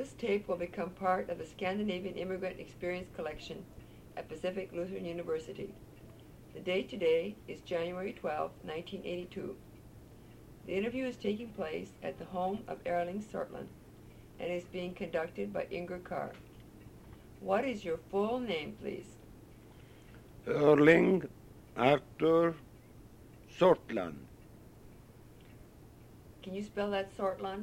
This tape will become part of the Scandinavian Immigrant Experience Collection at Pacific Lutheran University. The date today is January 12, 1982. The interview is taking place at the home of Erling Sortland and is being conducted by Inger Carr. What is your full name, please? Erling Arthur Sortland. Can you spell that Sortland?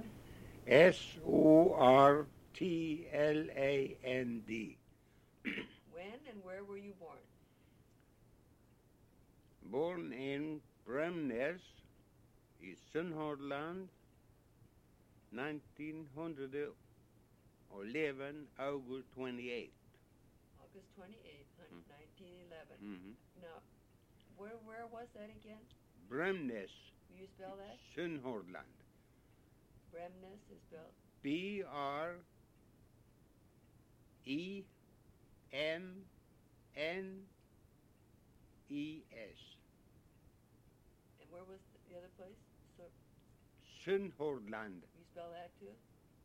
Sortland. When and where were you born? Born in Bremnes i Sunnhordland, 1911, August 28. August 28, 1911. Mm-hmm. Now, where was that again? Bremnes. Will you spell that? Sunnhordland. Bremnes is spelled Bremnes. And where was the other place? Sunnhordland. You spell that too?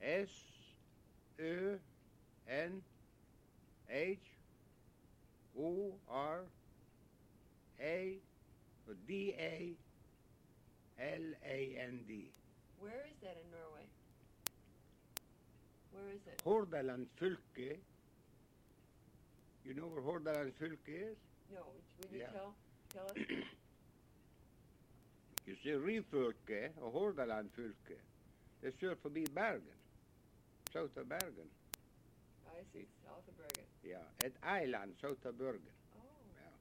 Sunnhordland. Where is that in Norway? Where is it? Hordaland fylke. You know where Hordaland fylke is? No, will you Yeah. tell us? You see, Ryfylke og Hordaland fylke. Det er sør forbi Bergen. South of Bergen. I see, south of Bergen. Yeah, et island south of Bergen. Oh. Yeah.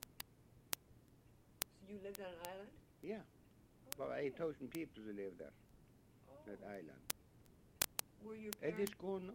So you lived on an island? Yeah. Oh, About yeah. 8,000 people who live there, Oh. that island. Were your Er det parents? Skåne?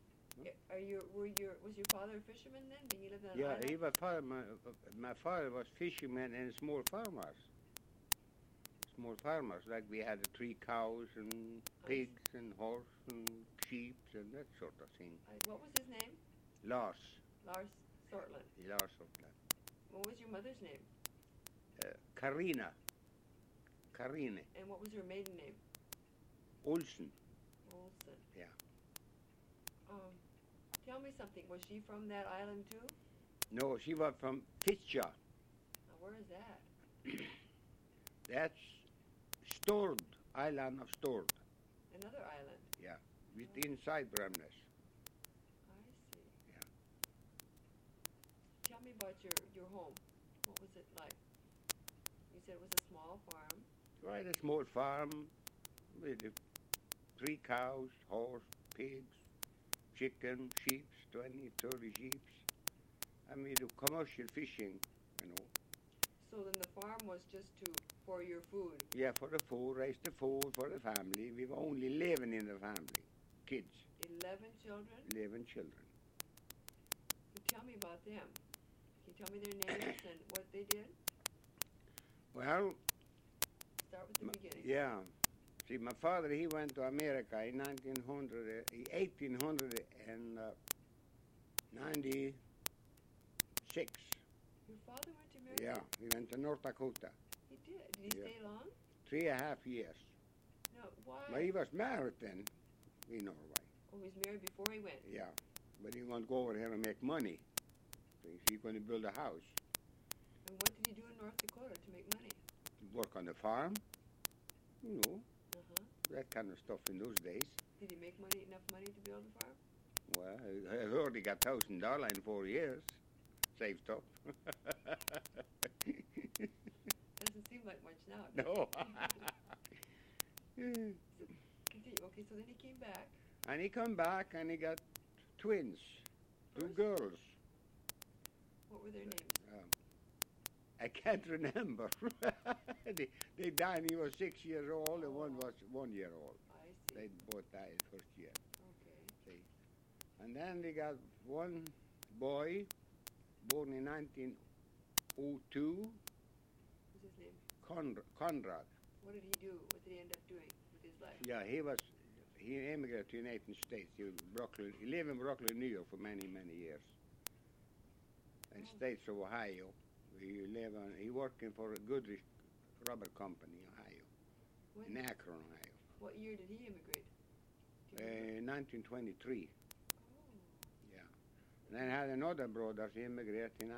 Was your father a fisherman then? When you lived on an Yeah, island? he was my father was fisherman and small farmers. Small farmers, like we had 3 cows and pigs and horse and sheep and that sort of thing. What was his name? Lars Sortland. Sortland. What was your mother's name? Karine. And what was her maiden name? Olsen. Olsen. Yeah. Tell me something. Was she from that island too? No, she was from Fitja. Now, where is that? That's Stord, island of Stord. Another island. Yeah, with inside Bremnes. I see. Yeah. Tell me about your home. What was it like? You said it was a small farm. Right, a small farm with 3 cows, horse, pigs, chicken, sheep, 20, 30 sheep. And we do commercial fishing, you know. So then the farm was just for your food. Yeah, for the food, raise the food for the family. We were only 11 in the family, kids. 11 children? 11 children. So tell me about them. Can you tell me their names and what they did? Well, Start with the beginning. yeah. See, my father, he went to America in 1896. Your father went to America? Yeah, he went to North Dakota. He did. Did he Yeah. stay long? 3.5 years. No, why? But he was married then in Norway. Oh, he was married before he went. Yeah, but he wanted to go over here and make money. So he's going to build a house. And what did he do in North Dakota to make money? Work on the farm. You know, Uh-huh. that kind of stuff in those days. Did he make enough money to build a farm? Well, I heard he got $1,000 in 4 years. Saved up. Doesn't seem like much now. No. Continue. Okay, so then he came back. And he come back and he got twins, 2 First? girls. What were their names? I can't remember. they died when he was 6 years old and one was 1 year old. I see. They both died first year. Okay. See. And then they got one boy born in 1902, What's his name? Conrad. What did he do? What did he end up doing with his life? Yeah, he immigrated to the United States. He lived in Brooklyn, New York for many, many years. In states of Ohio. He working for a Goodrich Rubber Company, Ohio, in Akron, Ohio. What year did he immigrate? Do 1923. Oh. Yeah. And then I had another brother. He immigrated in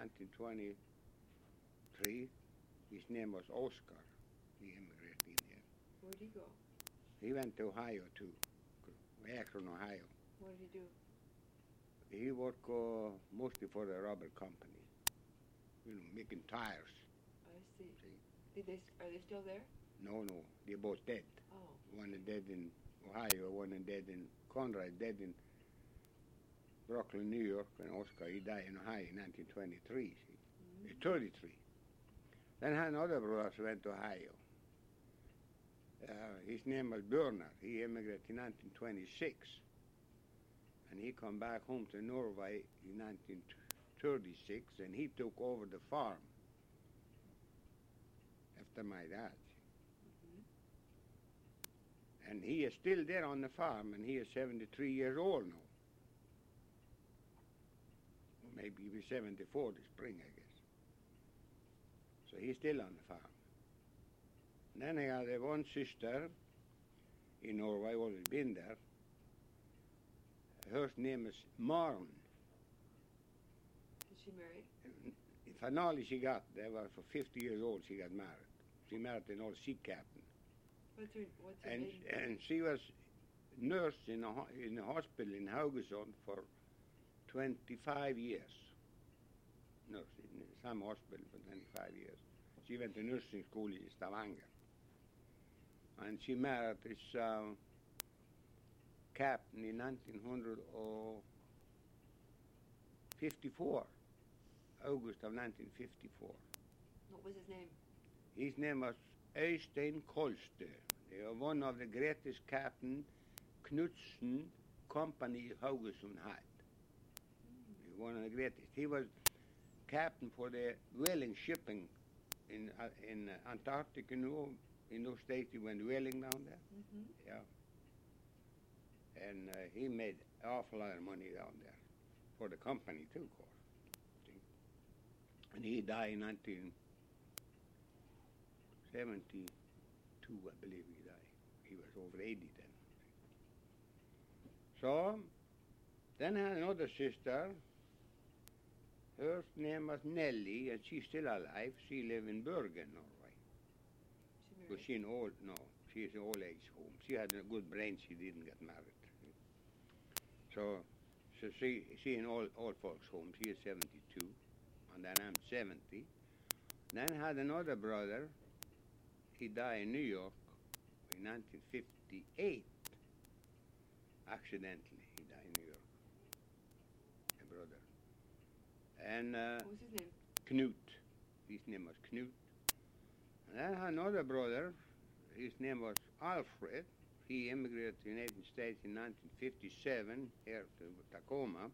1923. His name was Oscar. He immigrated in here. Where'd he go? He went to Ohio too, Akron, Ohio. What did he do? He worked mostly for the rubber company, making tires. I see. See? Are they still there? No, they're both dead. Oh. One is dead in Ohio, one is dead in Conrad, dead in Brooklyn, New York, and Oscar, he died in Ohio in 1923, see? Mm-hmm. 33. Then I had another brother who went to Ohio. His name was Burner. He immigrated in 1926. And he come back home to Norway in 1936, and he took over the farm after my dad. Mm-hmm. And he is still there on the farm, and he is 73 years old now. Or maybe he'll be 74 this spring, I guess. So he's still on the farm. And then I had one sister in Norway, always been there. Her name is Maren. Is she married? Finally she got, they were for 50 years old, she got married. She married an old sea captain. What's her And, name? and she was nurse in a hospital in Haugesund for 25 years. Nurse in some hospital for 25 years. She went to nursing school in Stavanger. And she married this captain in 1954, August of 1954. What was his name? His name was Øystein Kolstø. They are one of the greatest captain Knudsen Company Haugesund had. One of the greatest. He was captain for the whaling shipping in Antarctica, in those states he went whaling down there. Mm-hmm. Yeah. And he made an awful lot of money down there for the company too, of course. See? And he died in 1972, I believe he died. He was over 80 then. So, then I had another sister. Her name was Nellie, and she's still alive. She lives in Bergen, Norway. But she's an old age home. She had a good brain. She didn't get married. So she in old folks home. She is 72, and then I'm 70. Then I had another brother. He died in New York in 1958. Accidentally, he died in New York. A brother. And What was his name? Knut. His name was Knut. And I had another brother. His name was Alfred. He immigrated to the United States in 1957 here to Tacoma.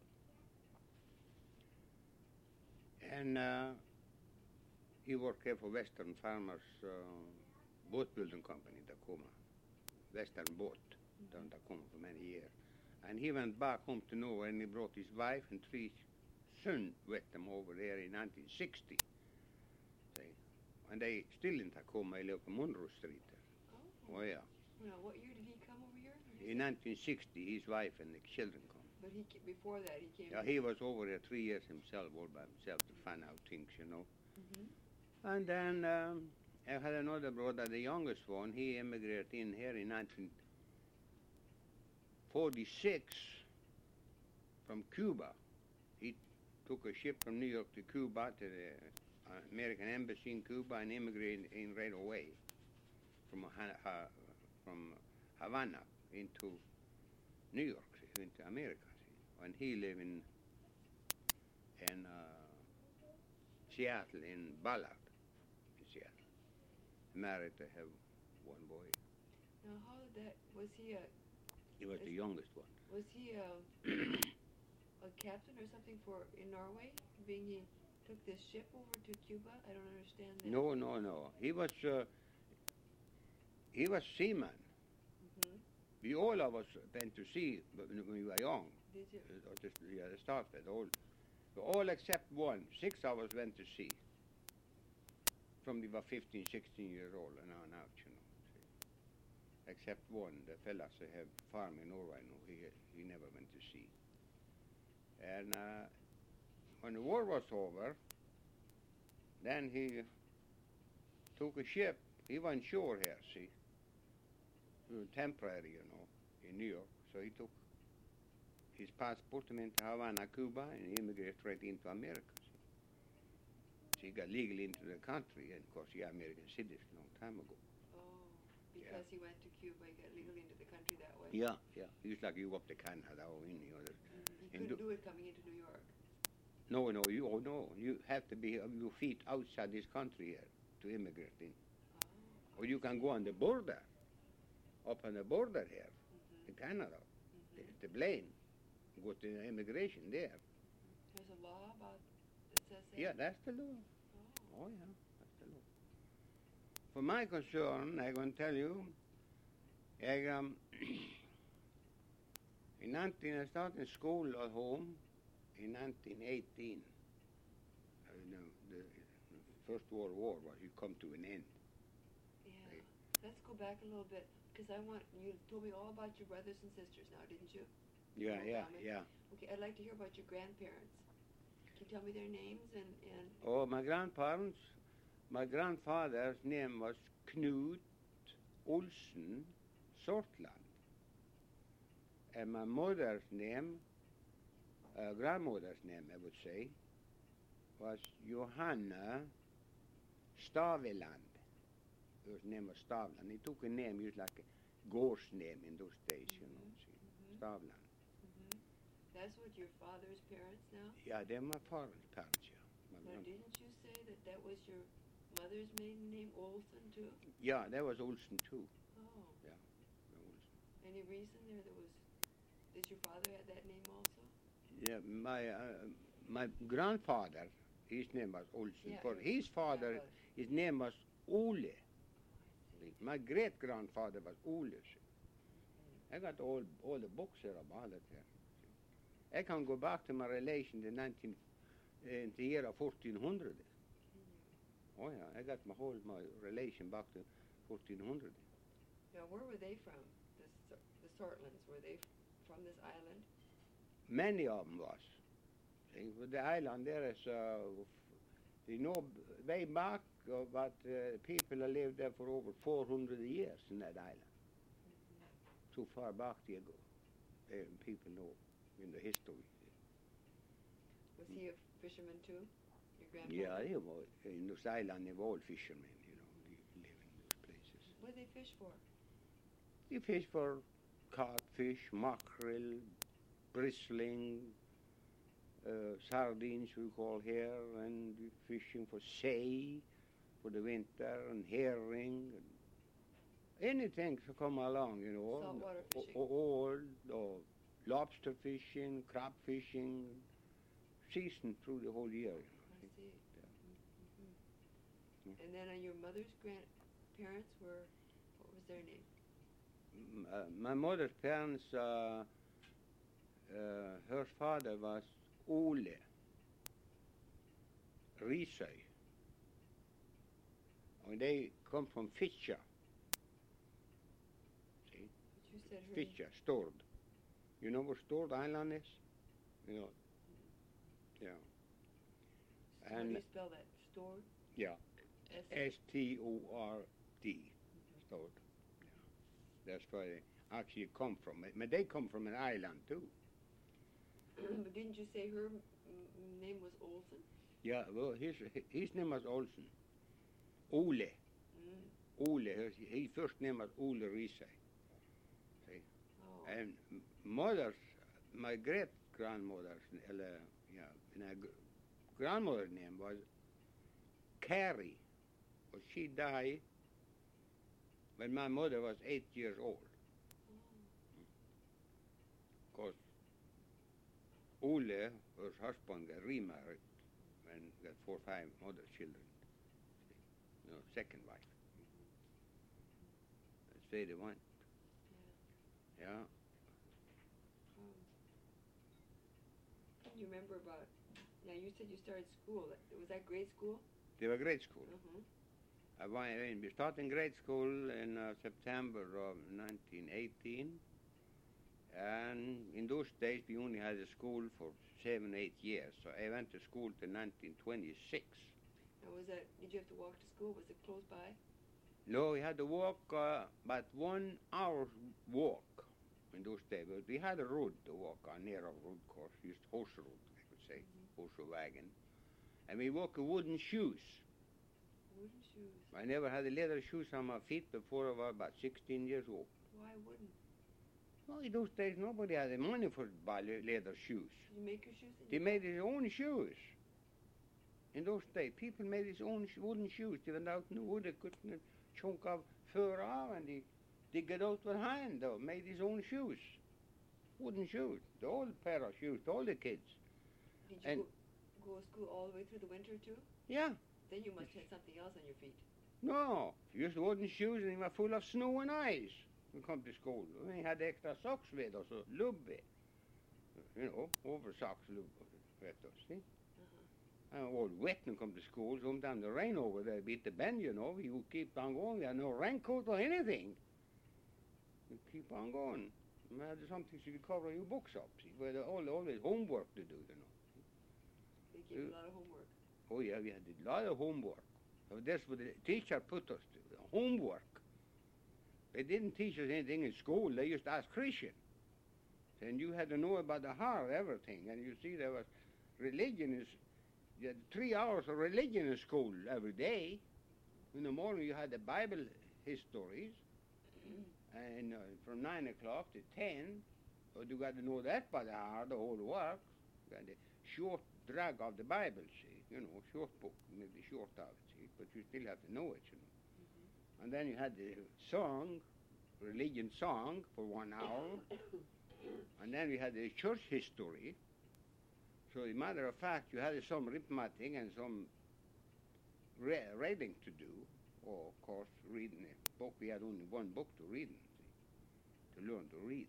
And he worked here for Western Farmers Boat Building Company in Tacoma. Western Boat down Tacoma for many years. And he went back home to Norway, and he brought his wife and 3 sons with him over there in 1960. And they still in Tacoma. They live on Monroe Street there. Oh, yeah. Now, what year did he come over here? In 1960, his wife and the children come. But before that, he came. Yeah, he was over there 3 years himself, all by himself, to find out things, Mm-hmm. And then I had another brother, the youngest one. He immigrated in here in 1946 from Cuba. He took a ship from New York to Cuba, to the American Embassy in Cuba, and immigrated in right away from Havana into New York, into America. And he lived in Seattle, in Ballard, in Seattle. Married to have one boy. Now, how did that? Was he He was the youngest one. Was he a captain or something in Norway? He took this ship over to Cuba? I don't understand that. No. He was seaman. Mm-hmm. We all of us went to sea when we were young. Did you? The start with all except one. 6 of us went to sea. From we were 15, 16 years old and on out, except one, the fellas who have farm in Norway now, he never went to sea. And when the war was over, then he took a ship. He went shore here, see, temporary, in New York. So he took his passport and went to Havana, Cuba, and he immigrated right into America. See. So he got legally into the country, and of course he American citizen a long time ago. Oh, because he went to Cuba, he got legally into the country that way. Yeah. It's like you go up to Canada or in, He couldn't do it coming into New York. No, you have to be your feet outside this country here to immigrate in. Oh, Or you can go on the border, up on the border here in Canada, the plane, go to the immigration there. There's a law about that says that? Yeah, that's the law. Oh, yeah, that's the law. For my concern, I'm going to tell you, I started school at home in 1918. The First World War was you come to an end. Yeah. Let's go back a little bit, because you told me all about your brothers and sisters now, didn't you? Yeah. Okay, I'd like to hear about your grandparents. Can you tell me their names and Oh, my grandparents, my grandfather's name was Knut Olsen Sortland. And my mother's name, grandmother's name, I would say, was Johanna Staveland. Her name was Stavland. He took a name used like a Gorse name in those days, see, Stavland. That's what your father's parents now? Yeah, they're my father's parents, yeah. Now, didn't you say that was your mother's maiden name, Olsen, too? Yeah, that was Olsen, too. Oh. Yeah, Olsen. Any reason there did your father have that name also? Yeah, my grandfather, his name was Olsen. Yeah, For his father, his name was Ole. My great-grandfather was Ole. I got all the books here about it here. I can go back to my relation in the year of 1400. Oh yeah, I got my relation back to 1400. Now, where were they from? The Sortlands, were they from this island? Many of them was. See, with the island there is, way back, but people have lived there for over 400 years in that island. Too far back do you go. People know in the history. Was he a fisherman too, your grandfather? Yeah, he was. In those islands, they were all fishermen, they live in those places. What did they fish for? They fish for codfish, mackerel, bristling, sardines we call here, and fishing for sei for the winter, and herring, and anything to come along, Saltwater fishing. Or lobster fishing, crab fishing, season through the whole year. I see. And then your mother's grandparents were, what was their name? My mother's parents, her father was Ole Risøy. And they come from Fitjar. See? But you said her Fitjar, Stord. You know where Stord Island is? Yeah. How do you spell that? Stord? Yeah. Stord. Stord. Yeah. That's where they actually come from. But they come from an island too. But didn't you say her name was Olsen? Yeah, well, his name was Olsen. Ole. Ole. His first name was Ole Risøy. See? Oh. And my great-grandmother's, grandmother's name was Carrie. But she died when my mother was 8 years old. Because Ole, her husband, got remarried and got 4 or 5 other children. Second wife. That's where they went. Yeah. Can you remember about, now you said you started school. Was that grade school? They were grade school. We started grade school in September of 1918, and in those days we only had a school for 7-8 years, so I went to school till 1926. Now, did you have to walk to school? Was it close by? No, we had to walk about 1 hour's walk in those days. But we had a road to walk on, near a road course, used horse road, I would say, horse wagon. And we walked with wooden shoes. Wooden shoes? I never had a leather shoes on my feet before I was about 16 years old. Why wooden? Well, in those days, nobody had the money for to buy leather shoes. Did you make your shoes? They made their own shoes. In those days, people made their own wooden shoes. They went out in the wood, they cut a chunk of fur off, and they dig it out with hand, though, made his own shoes. Wooden shoes. The old pair of shoes, to all the kids. Did you go to school all the way through the winter, too? Yeah. Then you must have something else on your feet. No. Just wooden shoes, and they were full of snow and ice. We come to school. We had extra socks with us, so lubbe. You know, over socks, lubbe with us, see? And all wet and come to school. Sometimes the rain over there beat the bend, you know. We would keep on going. We had no raincoat or anything. We keep on going. We had something so you cover your books up, see? We had always homework to do, you know. They gave you a lot of homework. Oh, yeah, we had a lot of homework. So that's what the teacher put us to, homework. They didn't teach us anything in school. They used to ask Christian. And you had to know about the heart, everything. And you see, there was religion is, you had 3 hours of religion in school every day. In the morning, you had the Bible histories. And from 9 o'clock to 10, but you got to know that by the heart, the whole work. You got the short drag of the Bible, see. You know, short book, maybe short of it, see. But you still have to know it, you know. And then you had the song, religion song, for 1 hour. And then we had the church history. So, as a matter of fact, you had some arithmetic and some reading to do. Or, of course, reading a book. We had only one book to read, see, to learn to read.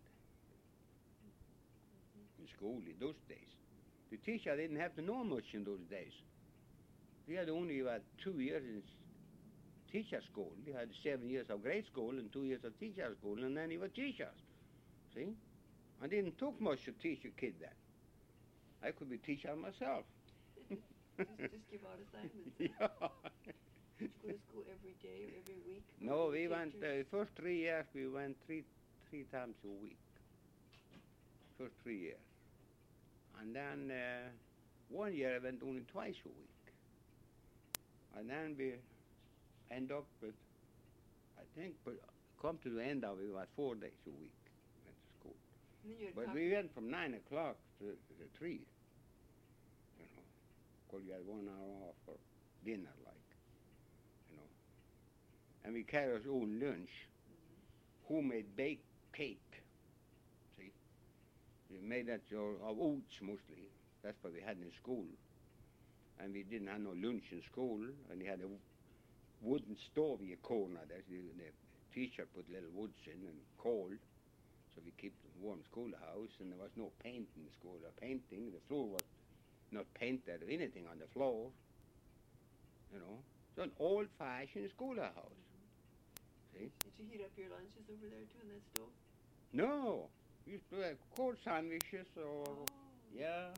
In school in those days. The teacher didn't have to know much in those days. He had only about 2 years in teacher school. He had 7 years of grade school and 2 years of teacher school, and then he was teachers. See? I didn't take much to teach a kid then. I could be teacher myself. just give out assignments. Yeah. Did you go to school every day or every week? No, we went, first 3 years, we went three times a week. First 3 years. And then 1 year I went only twice a week. And then we end up with, I think, but come to the end of it, about 4 days a week went to school. But we went from 9 o'clock to 3, you know, because you had 1 hour off for dinner, like, you know. And we carried our own lunch, homemade baked cake, see. We made that of oats mostly. That's what we had in school. And we didn't have no lunch in school, and we had a wooden stove in a corner. The teacher put little woods in and coal, so we keep the warm schoolhouse, and there was no paint in the school. Painting, the floor was not painted or anything on the floor, you know. So an old-fashioned schoolhouse. See? Did you heat up your lunches over there too in that stove? No, we used to have cold sandwiches or, yeah.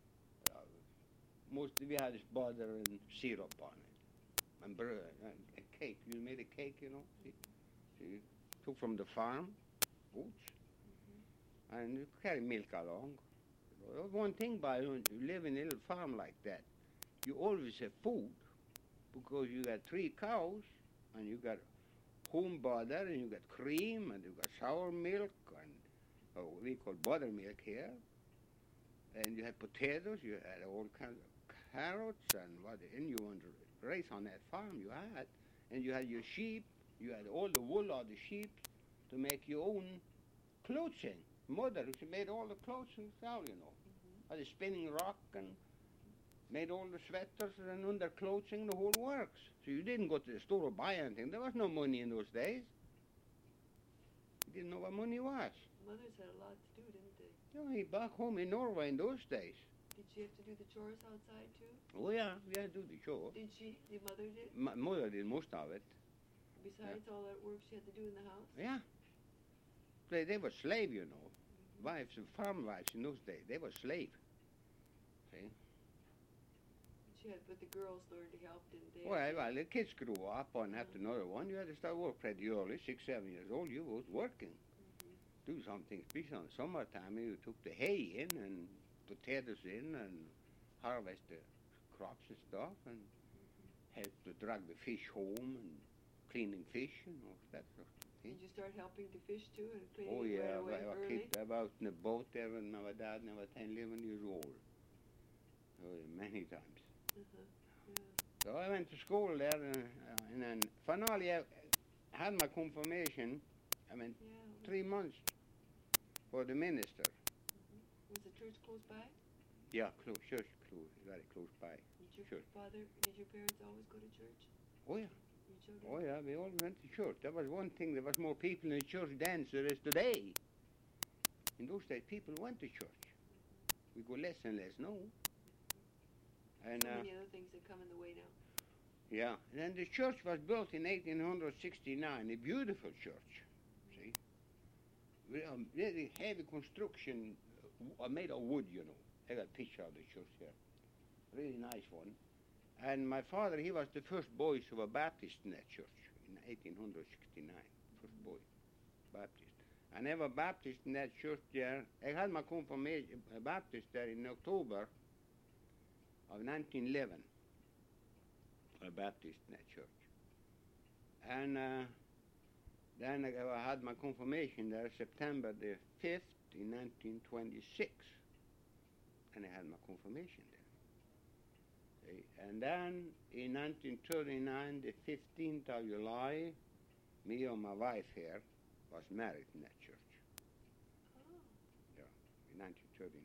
Mostly we had this butter and syrup on it, and bread, and a cake. You made a cake, you know. See, took from the farm, oats, and you carry milk along. One thing by when you live in a little farm like that, you always have food, because you got 3 cows, and you got home butter, and you got cream, and you got sour milk, and we call buttermilk here. And you had potatoes, you had all kinds of carrots, and what you want to raise on that farm you had. And you had your sheep, you had all the wool of the sheep to make your own clothing. Mother, she made all the clothing herself, you know. Had a spinning rock and made all the sweaters and underclothing, the whole works. So you didn't go to the store or buy anything. There was no money in those days. You didn't know what money was. Mothers had a lot to do, didn't they? You know, back home in Norway in those days, Did she have to do the chores outside too? Oh yeah, we had to do the chore. Did she? Your mother did? My mother did most of it. Besides all that work she had to do in the house? Yeah. They were slave, you know. Wives and farm wives in those days, they were slave. See? But the girls learned to help, didn't they? Well, the kids grew up and had another one. You had to start work pretty early, 6, 7 years old. You was working. Do something special. In summertime, you took the hay in and potatoes in and harvest the crops and stuff and helped to drag the fish home and cleaning fish and all that sort of thing. Did you start helping to fish too and cleaning Oh yeah, right away I early? kicked about in the boat there when my dad was 10, 11 years old. Oh, many times. Yeah. So I went to school there and then finally I had my confirmation. I mean, Yeah. 3 months for the minister. Was the church close by? Yeah, church close, very close by. Did your Sure. did your parents always go to church? Oh yeah, Your children? oh yeah, we all went to church. That was one thing, there was more people in the church then than there is today. In those days, people went to church. We go less and less now. And So many other things that come in the way now. yeah, and then the church was built in 1869, a beautiful church, see? Very heavy construction, made of wood, you know. I got a picture of the church here. Really nice one. And my father, he was the first boys of a Baptist in that church in 1869, first boy, Baptist. I never Baptist in that church there. I had my confirmation Baptist there in October of 1911, a Baptist in that church. And then I had my confirmation there September the 5th in 1926. And I had my confirmation there. See? And then in 1939, the 15th of July, me and my wife here was married in that church. Oh. Yeah, in 1939,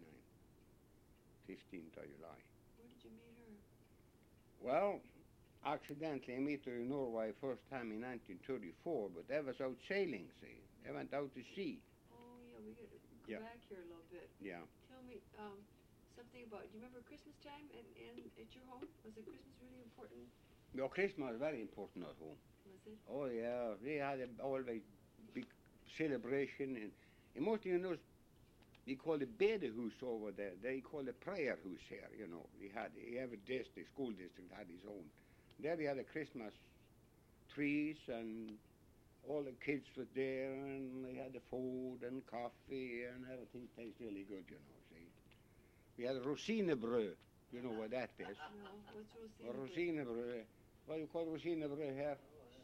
15th of July. Where did you meet her? Well, accidentally I met her in Norway first time in 1934, but I was out sailing, see. I went out to sea. Oh, yeah, we got to go Yeah. back here a little bit. Yeah. Tell me something about, do you remember Christmas time and at your home? Was it Christmas really important? Well, Christmas was very important at home. Was it? Oh, yeah. We had always big celebration. And mostly, you know, we call the bedehus over there. They call the prayer house here, you know. We had, every district, school district had its own. There we had the Christmas trees and all the kids were there and they had the food and coffee and everything tastes really good, you know, see. We had rosinebrød. You know what that is? No, what's Rosina? Rosinebrød. What do you call rosinebrød here?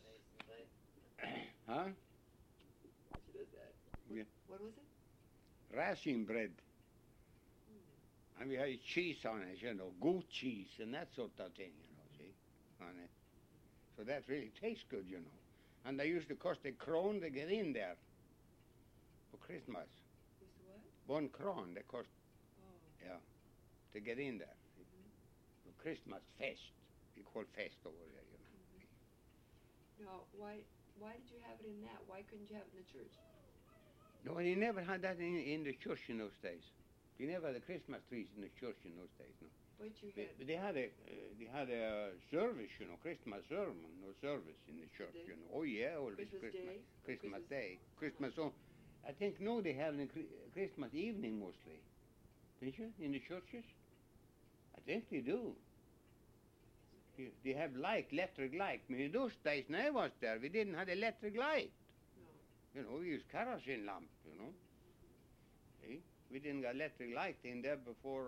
Huh? She does that. Yeah. What was it? Raisin bread. And we had cheese on it, you know, goat cheese and that sort of thing, you know, see, on it. So that really tastes good, you know. And they used to cost a krone to get in there for Christmas. Used to what? 1 krone they cost, Oh. yeah, to get in there. See. For Christmas fest. We call fest over there, you know. Now, why did you have it in that? Why couldn't you have it in the church? No, they never had that in the church in those days. They never had the Christmas trees in the church in those days, no. But you had... They had a service, you know, Christmas sermon or service in the church, Did they? you know. Oh yeah, always Christmas Day? Christmas Day, Christmas song. I think no, they have it Christmas evening mostly. Didn't you? In the churches? I think they do. They have light, electric light. I mean, in those days, when I was there, we didn't have electric light. No. You know, we used kerosene lamp, you know. See? We didn't get electric light in there before,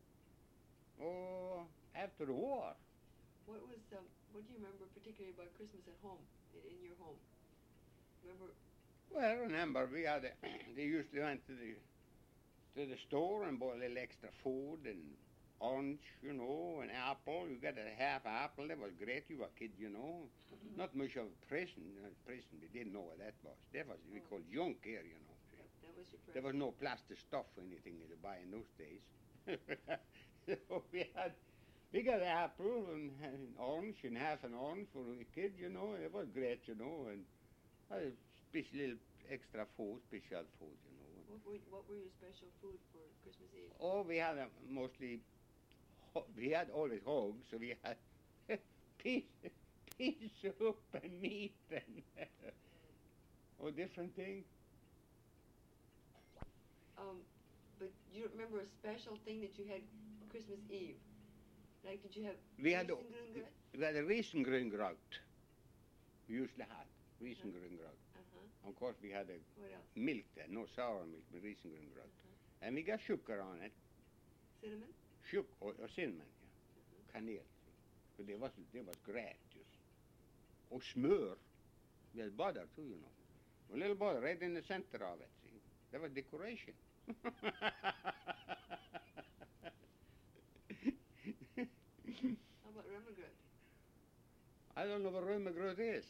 after the war. What do you remember particularly about Christmas at home, in your home? Remember? Well, I remember we had, they used to went to the store and bought a little extra food and orange, you know, an apple. You got a half apple. That was great. You were a kid, you know. Mm-hmm. Not much of a present. Present, we didn't know what that was. That was, we called junk here, you know. That was your present. There was no plastic stuff or anything to buy in those days. So we got an apple and an orange and half an orange for a kid, you know. It was great, you know. And little extra food, special food, you know. What were your special food for Christmas Eve? Oh, we had mostly, we had always hogs, so we had pea, pea soup and meat and different things. But you don't remember a special thing that you had Christmas Eve? Like, did you have We had Riesengrüngrot? we had a Riesengrüngrot. We usually had Riesengrüngrot. Of course, we had a What else? milk then, no sour milk, but Riesengrüngrot. And we got sugar on it. Cinnamon? Sugar or cinnamon, yeah. Kanel. But det var grät just. Och smör. We had butter too, you know. A little butter right in the center of it, see. That was decoration. How about Römergröt? I don't know what Römergröt is.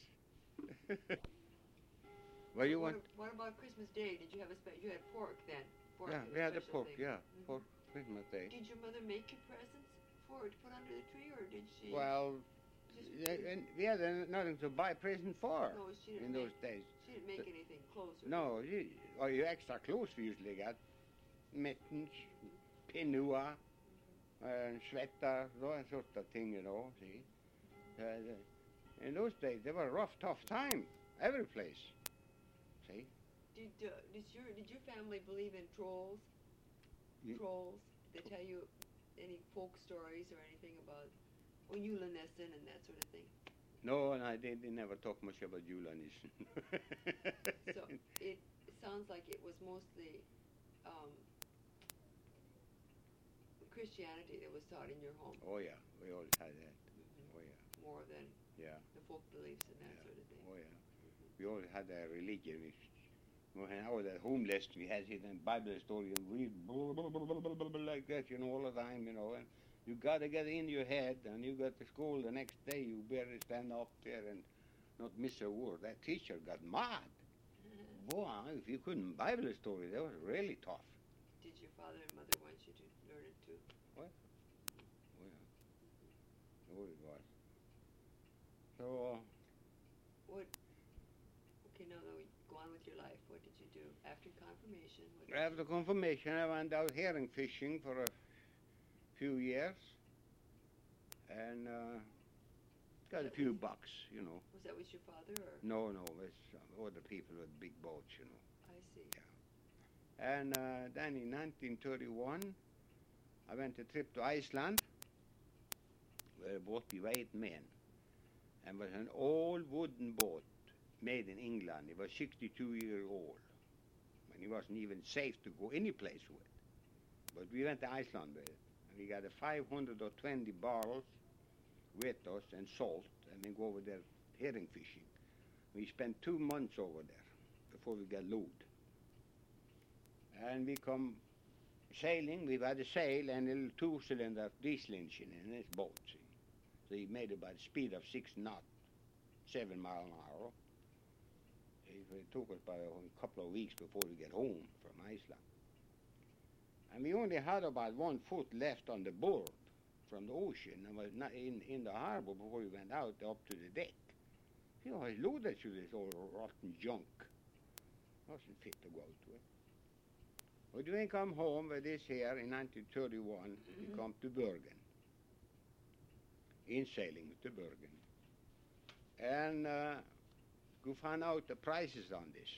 Well, you want? What about Christmas Day? Did you have you had pork then? Pork Yeah, was we a had the special pork, thing. yeah. Pork Christmas Day. Did your mother make you presents to put under the tree, or did she? Well, and we had nothing to buy present for No, she didn't in those days. She didn't make anything, clothes or No, you extra clothes we usually got. Mittens, pinnua, sweater, those sort of thing, you know, see. In those days, they were a rough, tough time, every place, see. Did your family believe in trolls? Trolls? They tell you any folk stories or anything about Julenessen and that sort of thing? No, and they never talk much about Julenessen. So it sounds like it was mostly Christianity that was taught in your home. Oh yeah, we always had that. Oh yeah. More than Yeah. the folk beliefs and that sort of thing. Oh yeah. We always had a religion. When I was at homeless, we had a Bible story and read like that, you know, all the time, you know. And you got to get in your head, and you got to school the next day. You better stand up there and not miss a word. That teacher got mad. Boy, if you couldn't Bible story, that was really tough. Did your father and mother want you to learn it too? What? Oh yeah. Oh, it was. So. What? Okay, now that we go on with your life, what did you do after confirmation? After confirmation, I went out herring fishing for a few years, and got a few bucks, you know. Was that with your father or? No, it's other people with big boats, you know. I see. Yeah. And then in 1931, I went a trip to Iceland, where a boat with 8 men, and was an old wooden boat made in England. It was 62 years old, and it wasn't even safe to go any place with it. But we went to Iceland with it, and we got a 520 barrels with us and salt, and then go over there herring fishing. We spent 2 months over there before we got load. And we come sailing. We had a sail and a little 2-cylinder diesel engine in this boat. See? So he made about a speed of 6 knots, 7 miles an hour. It took us about a couple of weeks before we get home from Iceland. And we only had about 1 foot left on the board from the ocean, and was not in the harbor before we went out up to the deck. You know, I loaded to this old rotten junk. Wasn't fit to go out with. But we come home with this here in 1931. We come to Bergen. In sailing to Bergen. And we found out the prices on this.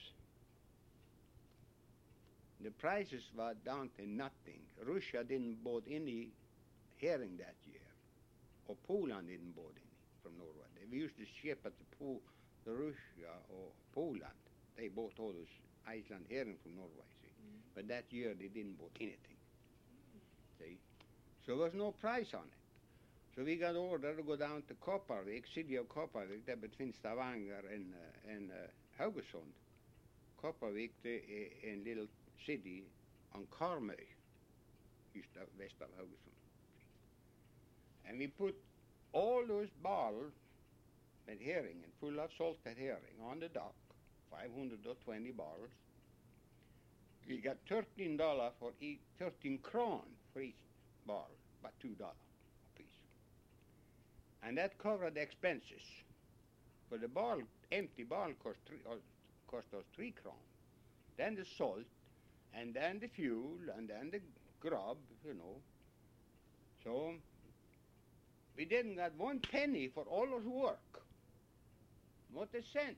The prices were down to nothing. Russia didn't bought any herring that year. Or Poland didn't bought any from Norway. We used to ship at the Russia or Poland. They bought all those Iceland herring from Norway, see. But that year they didn't bought anything. See? So there was no price on it. So we got ordered to go down to Kopervik, city of Kopervik, there between Stavanger and Haugesund. Kopervik is a little city on Karmøy, east of, west of Haugesund. And we put all those barrels with herring and full of salted herring on the dock, 520 barrels. We got $13 for each, 13 kron for each barrel, about $2 a piece. And that covered the expenses. For the barrel, empty barrel cost us 3 kron. Then the salt and then the fuel, and then the grub, you know. So we didn't get 1 penny for all our work. Not a cent.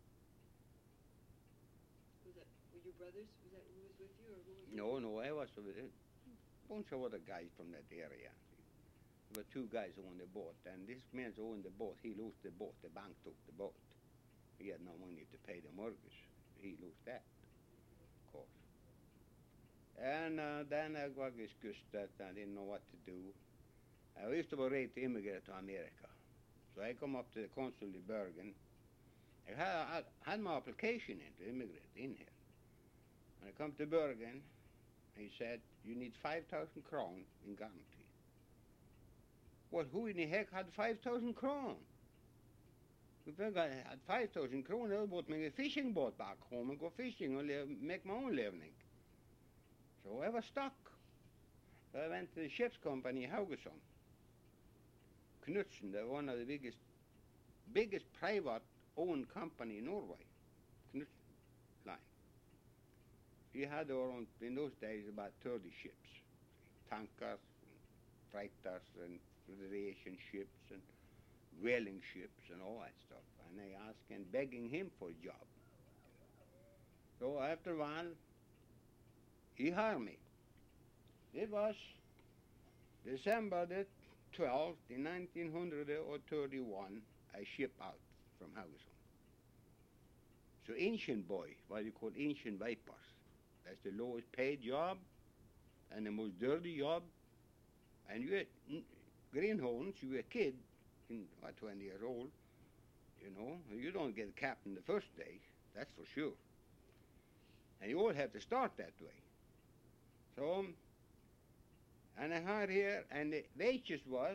Were your brothers? Was that who was with you, or who was? No, I was with a bunch of other guys from that area. There were 2 guys who owned the boat, and this man who owned the boat, he lost the boat. The bank took the boat. He had no money to pay the mortgage. He lost that, of course. And then I got disgusted. I didn't know what to do. I used to be ready to immigrate to America. So I come up to the consul in Bergen. I had my application in to immigrate in here. When I come to Bergen, he said, you need 5,000 kron in guarantee. Well, who in the heck had 5,000 kron? If I had 5,000 kron, I would bought me a fishing boat back home and go fishing and make my own living. So I was stuck. So I went to the ship's company in Haugesund. Knutsen, they're one of the biggest private owned company in Norway. Knutsen Line. We had around, in those days, about 30 ships. Tankers, and freighters, and federation ships, and whaling ships, and all that stuff. And I asked him, begging him for a job. So after a while, he hired me. It was December the 12th, in 1931, I shipped out from Haugesund. So ancient boy, what you call ancient vipers. That's the lowest paid job and the most dirty job. And you had greenhorns, you were a kid, 20 years old, you know. You don't get a captain the first day, that's for sure. And you all have to start that way. So, and I had here, and the wages was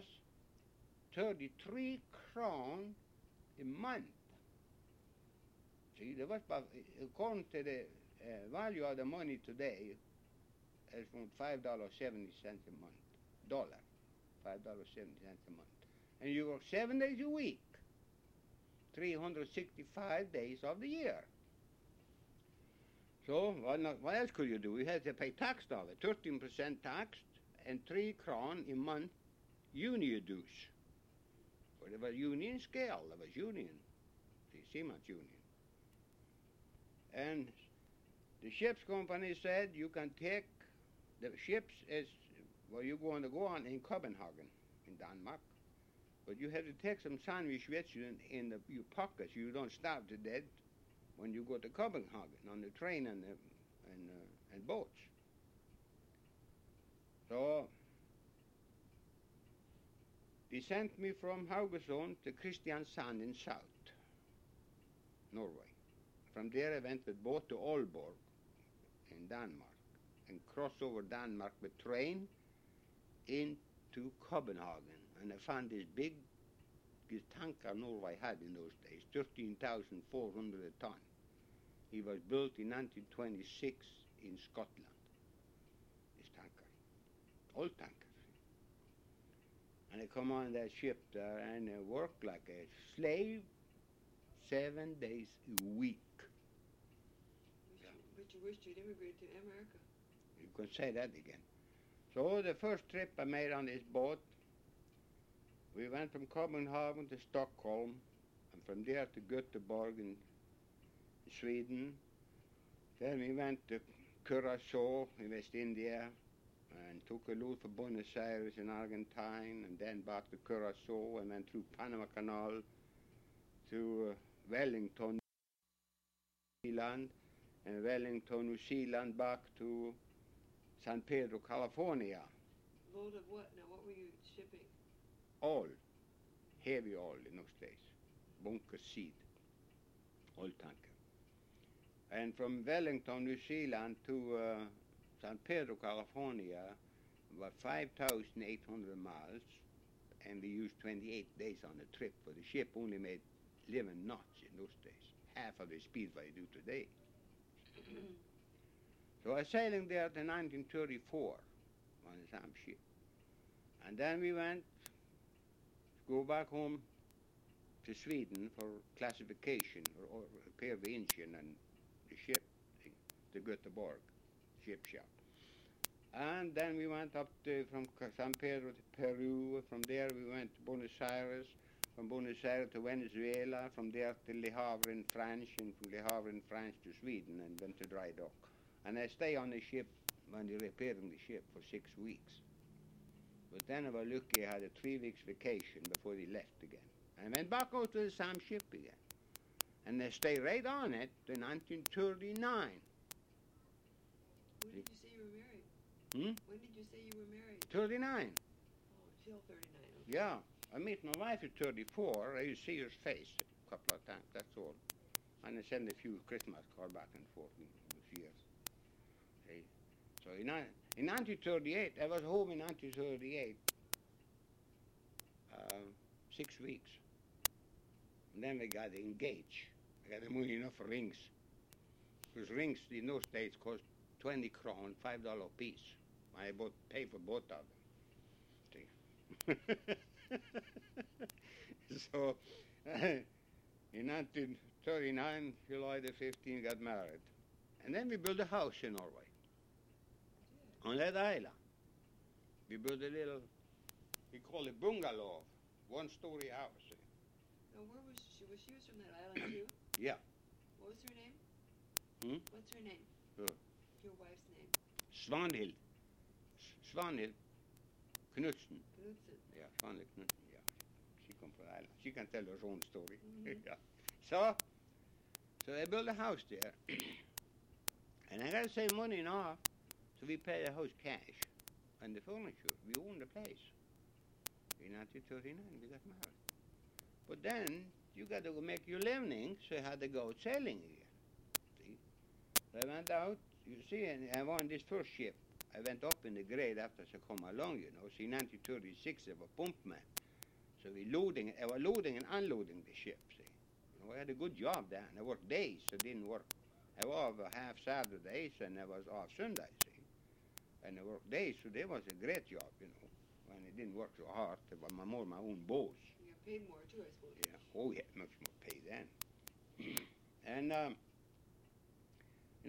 33 kron a month. See, there was, according to the value of the money today, it's from $5.70 a month, $5.70 a month. And you work 7 days a week, 365 days of the year. So what else could you do? You had to pay tax of it, 13% taxed, and 3 kron a month union dues. But there was union scale, there was union, the Seaman's Union. And the ship's company said you can take the ships as well, you're going to go on in Copenhagen, in Denmark, but you have to take some sandwich with you in your pockets. You don't starve to death when you go to Copenhagen on the train and boats. So they sent me from Haugesund to Kristiansand in South Norway. From there I went with boat to Aalborg in Denmark and crossed over Denmark with train into Copenhagen. And I found this big tanker Norway had in those days, 13,400 a ton. He was built in 1926 in Scotland, this tanker, old tanker. And I come on that ship there and I worked like a slave 7 days a week. But you wished you'd immigrated to America. You can say that again. So the first trip I made on this boat, we went from Copenhagen to Stockholm, and from there to Göteborg in Sweden. Then we went to Curacao in West India, and took a load for Buenos Aires in Argentine, and then back to Curacao, and went through Panama Canal to Wellington, New Zealand, and Wellington, New Zealand, back to San Pedro, California. Load of what? Now, what were you shipping? Oil, heavy oil in those days, bunker seed, oil tanker. And from Wellington, New Zealand to San Pedro, California, about 5,800 miles, and we used 28 days on the trip, for the ship only made 11 knots in those days, half of the speed what you do today. So I was sailing there to 1934 on the same ship. And then we went to go back home to Sweden for classification or repair the engine and the ship, the Göteborg ship shop. And then we went up from San Pedro to Peru. From there we went to Buenos Aires. From Buenos Aires to Venezuela. From there to Le Havre in France. And from Le Havre in France to Sweden and went to dry dock. And I stay on the ship when they're repairing the ship for 6 weeks. But then I was lucky I had a 3 weeks vacation before they left again. And I went back out to the same ship again. And I stayed right on it to 1939. When did you say you were married? When did you say you were married? 39. Oh, until 39. Okay. Yeah. I met my wife at 34. I used to see her face a couple of times, that's all. And I sent a few Christmas cards back and forth in those years. See? So in 1938, I was home in 1938, 6 weeks. And then we got engaged. I got money enough for rings. Because rings in those days cost 20 krone, $5 a piece. I pay for both of them. See? So, in 1939, July the 15th, got married. And then we built a house in Norway. On that island. We built a little, we call it bungalow, 1-story house. Now, where was she? Was she from that island too? Yeah. What was her name? What's her name? Who? Your wife's name? Svanhild. Svanhild Knudsen. Knudsen. Yeah, Svanhild Knudsen, yeah. She come from Ireland. She can tell her own story. Mm-hmm. Yeah. So I built a house there. And I got to save money now. So we pay the house cash. And the furniture, we own the place. In 1939, we got married. But then, you got to go make your living, so I had to go out sailing again. See? So I went out, you see, and I won this first ship. I went up in the grade after I come along, you know. See, in 1936, I was pumpman. So I was loading and unloading the ship, see. You know, I had a good job there, and I worked days, so I didn't work. I was off half Saturdays, and I was off Sundays, see. And I worked days, so that was a great job, you know. And I didn't work so hard. I was more my own boss. You got paid more too, I suppose. Yeah. Oh, yeah, much more pay then. And in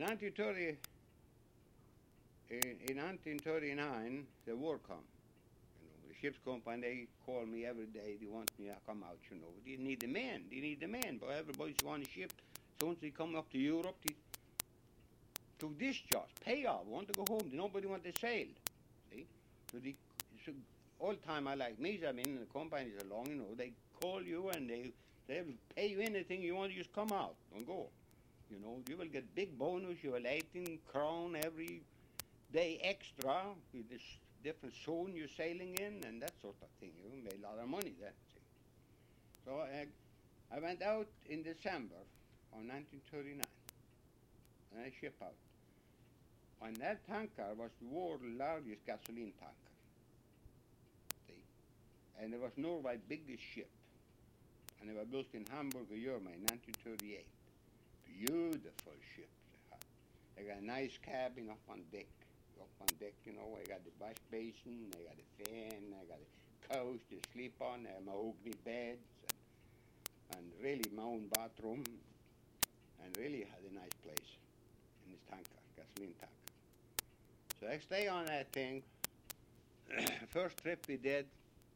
1939, the war come. You know, the ship's company, they call me every day. They want me to come out, you know. They need a man. They need a man. But everybody's on the ship. So once they come up to Europe, they to discharge, pay off, want to go home. Nobody want to sail. See? So all time I like me, I mean, the companies along, you know, they call you and they pay you anything you want, you just come out and go. You know, you will get big bonus, you will 18 crown every day extra with this different zone you're sailing in and that sort of thing. You made a lot of money then, see. So I went out in December of 1939 and I shipped out. And that tanker was the world's largest gasoline tanker. See? And it was Norway's biggest ship. And it was built in Hamburg, Germany in 1938. Beautiful ship they had. They got a nice cabin up on deck. You know, I got the wash basin, I got a fan, I got a couch to sleep on, I have mahogany beds, and really my own bathroom. And really had a nice place in this tanker, gasoline tanker. So I stay on that thing. First trip we did,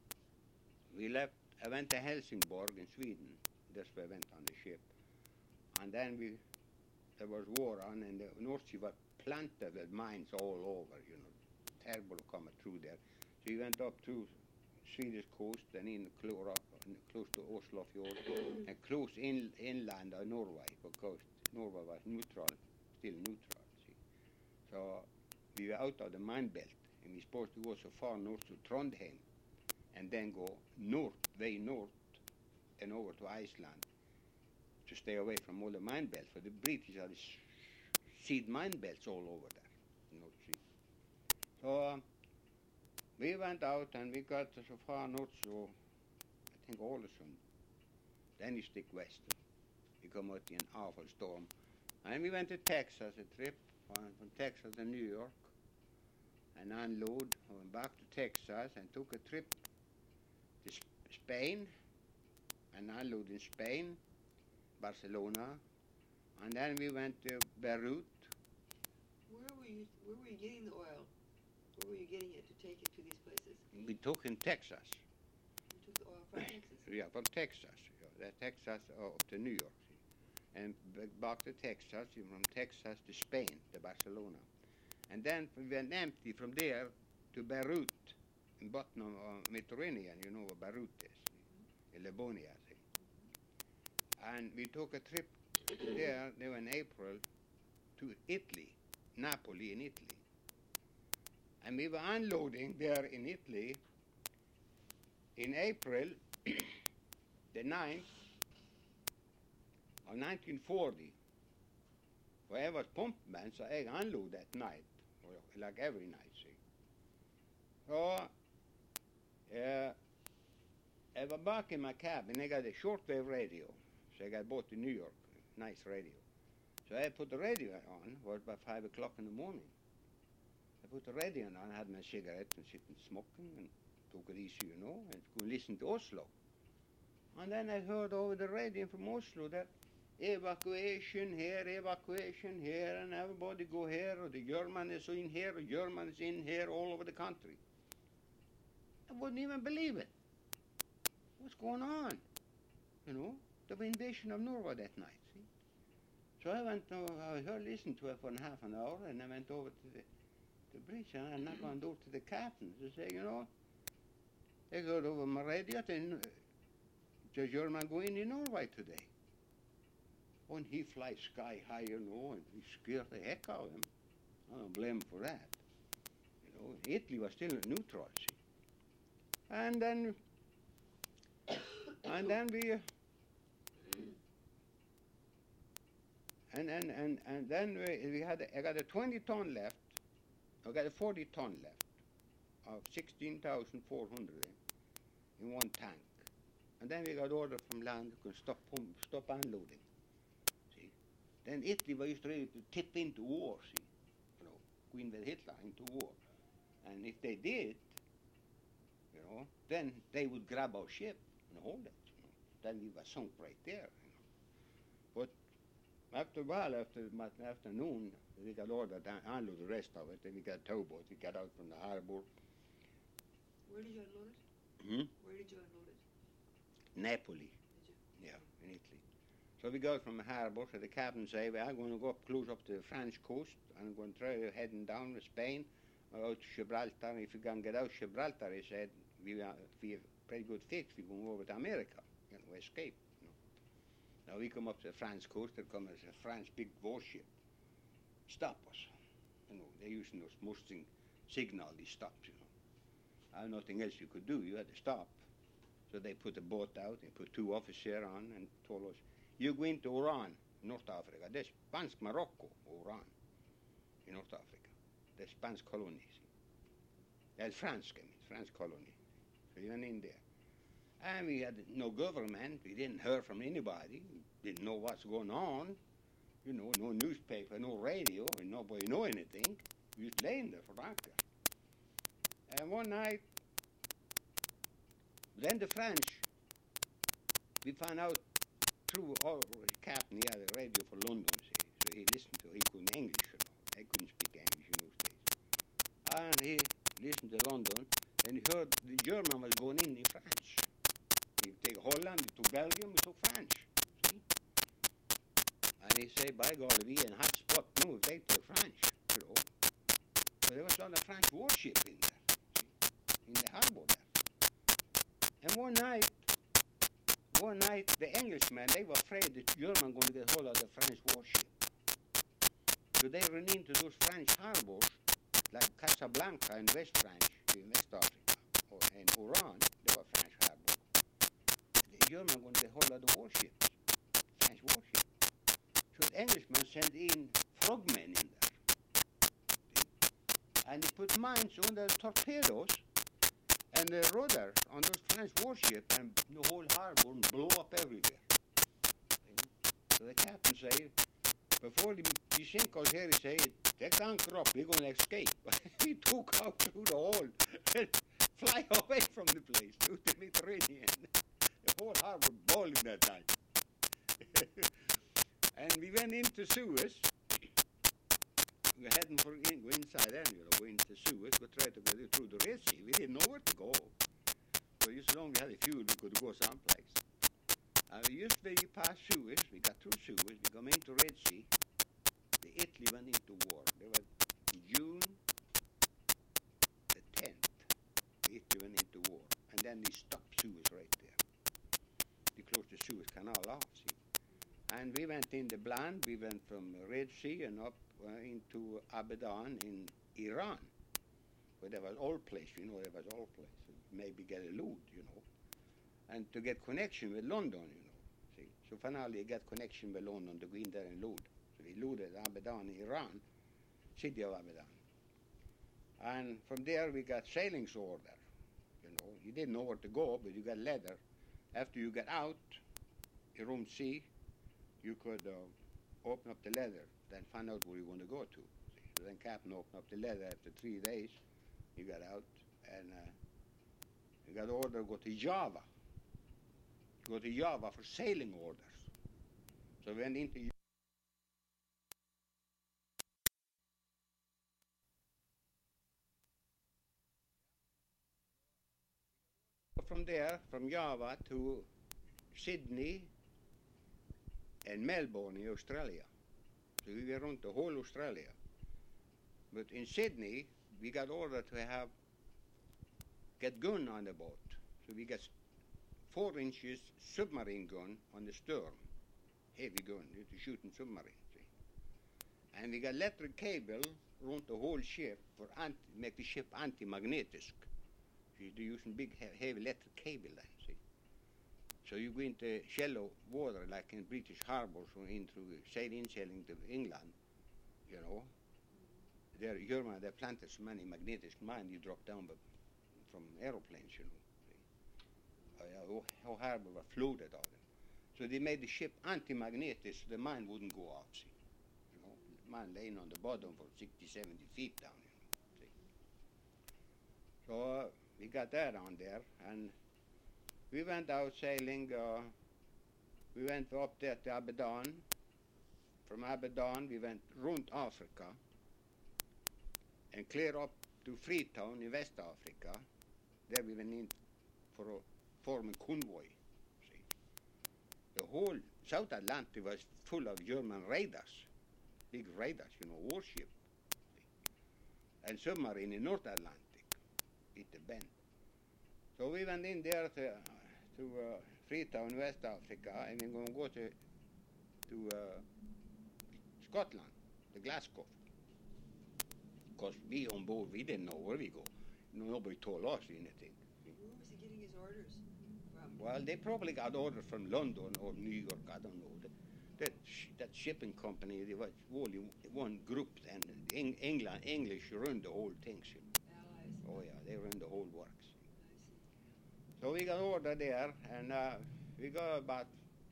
I went to Helsingborg in Sweden. That's where I went on the ship. And then there was war on, and the North Sea was planted with mines all over, you know, terrible coming through there. So we went up to Swedish coast and in close to Oslo Fjord and close inland of Norway, because Norway was still neutral, see. So we were out of the mine belt, and we were supposed to go so far north to Trondheim, and then go way north, and over to Iceland, to stay away from all the mine belts. For the British had seed mine belts all over there, North Sea. So we went out, and we got so far north, so I think Ålesund. Then you stick west. We come out in an awful storm. And we went to Texas, a trip from Texas to New York, and unload, went back to Texas, and took a trip to Spain, and unload in Spain, Barcelona, and then we went to Beirut, Where were you getting the oil? Where were you getting it to take it to these places? We took in Texas. You took the oil from Texas? Yeah, from Texas. Yeah, Texas up to New York. See. And back to Texas, from Texas to Spain, to Barcelona. And then we went empty from there to Beirut, in bottom of Mediterranean. You know where Beirut is, in Livonia. See. And we took a trip there in April to Italy, Napoli in Italy. And we were unloading there in Italy in April the 9th of 1940. Where I was pumpman, so I unload that night, like every night, see. So, I was back in my cabin, I got a shortwave radio. So I got bought in New York, nice radio. So I put the radio on, it was about 5 o'clock in the morning. I put the radio on, I had my cigarette and sitting smoking and took it easy, you know, and go listen to Oslo. And then I heard over the radio from Oslo that evacuation here, and everybody go here, or the German is in here, or German is in here, all over the country. I wouldn't even believe it. What's going on? You know, the invasion of Norway that night, see? So I went, I listened to it for half an hour, and I went over to the bridge, and I knocked on the door to the captain to say, you know, I heard over my radio that the German going in Norway today. And he flies sky high, you know, and he scared the heck out of him. I don't blame him for that. You know, Italy was still neutral, see. And then we, and then we had, I got a 20 ton left, I got a 40 ton left of 16,400 in one tank. And then we got order from land to stop unloading. See? Then Italy was ready to tip into war, see? You know, Queen with Hitler into war. And if they did, you know, then they would grab our ship and hold it, you know. Then we were sunk right there, you know. But after a while, after afternoon, we got ordered to unload the rest of it, and we got a towboat. We got out from the harbor. Where did you unload it? Where did you unload it? Napoli. Did you? Yeah, in Italy. So we go from the harbor, so the captain say, well, I'm going to go up close up to the French coast, and I'm going to try heading down to Spain, or out to Gibraltar. If you can get out Gibraltar, he said, we have pretty good fix. We're going over to America, you know, escape. You know. Now we come up to the French coast, there comes a French big warship. Stop us. You know, they're using those Mustang signal, these stops, you know. Nothing else you could do, you had to stop. So they put the boat out and put 2 officers on and told us, you're going to Oran, North Africa. That's Spanish Morocco, Oran, in North Africa. That's Spanish colony. That's France, France colony. So we went in there. And we had no government. We didn't hear from anybody. We didn't know what's going on. You know, no newspaper, no radio, and nobody know anything. We was laying there for anchor. And one night, then the French, we found out through our captain, he had a radio for London, see. So he listened to, he couldn't English, you know. I couldn't speak English in those days. And he listened to London, and he heard the German was going in France. He took Holland, he took Belgium, he took France, see. And he said, by God, we in hot spot now, if they took France, you know. So there was on a French warship in there, see, in the harbor there. And one night, the Englishmen, they were afraid the German going to get hold of the French warship. So they ran into those French harbors, like Casablanca in West France, in West Africa, or in Oran, they were French harbors. The German going to get hold of the warships, French warship. So the Englishmen sent in frogmen in there. And they put mines on the torpedoes and the rudder on those French warships, and the whole harbor blew up everywhere. So the captain said, before we sink us here, he said, take the anchor up, we're going to escape. He took out through the hole and fly away from the place, through the Mediterranean. The whole harbor boiling that time. And we went into Suez. we're heading for go inside there, go into Suez, we tried to go through the Red Sea. We didn't know where to go. So just as long as we had a fuel, we could go someplace. And just when we passed Suez, we got through Suez, we come into Red Sea, the Italy went into war. They were June the 10th, Italy went into war. And then they stopped Suez right there. They closed the Suez Canal off, see. And we went in the Bland, we went from Red Sea and up into Abadan in Iran, where there was oil place, there was oil place. Maybe get a loot, and to get connection with London, see. So finally, I got connection with London to go in there and load. So we loaded Abadan, Iran, city of Abadan. And from there, we got sailings order. You didn't know where to go, but you got letter. After you got out, Iron Sea, you could open up the letter, then find out where you want to go to. See? So then Captain opened up the letter after 3 days. You got out, and you got order to go to Java. Go to Java for sailing orders. So we went into from there, from Java to Sydney and Melbourne in Australia. So we went around the whole Australia. But in Sydney, we got order to get gun on the boat. So we got 4 inches submarine gun on the stern, heavy gun to shoot in submarine. See? And we got electric cable around the whole ship for make the ship anti-magnetic. They're using big heavy electric cable then, see. So you go into shallow water like in British harbors or into sailing to England, There, Germany, they planted so many magnetic mines you drop down from aeroplanes, See. How harbor were flooded of them. So they made the ship anti-magnetic so the mine wouldn't go off, see. Mine laying on the bottom for 60, 70 feet down, see. So we got that on there, and we went out sailing. We went up there to Abadan. From Abadan, we went round Africa and clear up to Freetown in West Africa. There we went in for a forming convoy. See, the whole South Atlantic was full of German raiders, big raiders, warship, and submarine in North Atlantic. Peter Ben. So we went in there to Freetown, West Africa, and we're going to go to Scotland, to Glasgow. Because we on board, we didn't know where we go. Nobody told us anything. Where was he getting his orders from? Well, they probably got orders from London or New York, I don't know. That shipping company, there was only one group, and English run the whole thing. Allies. Oh yeah, they run the whole works. So we got order there, and we got about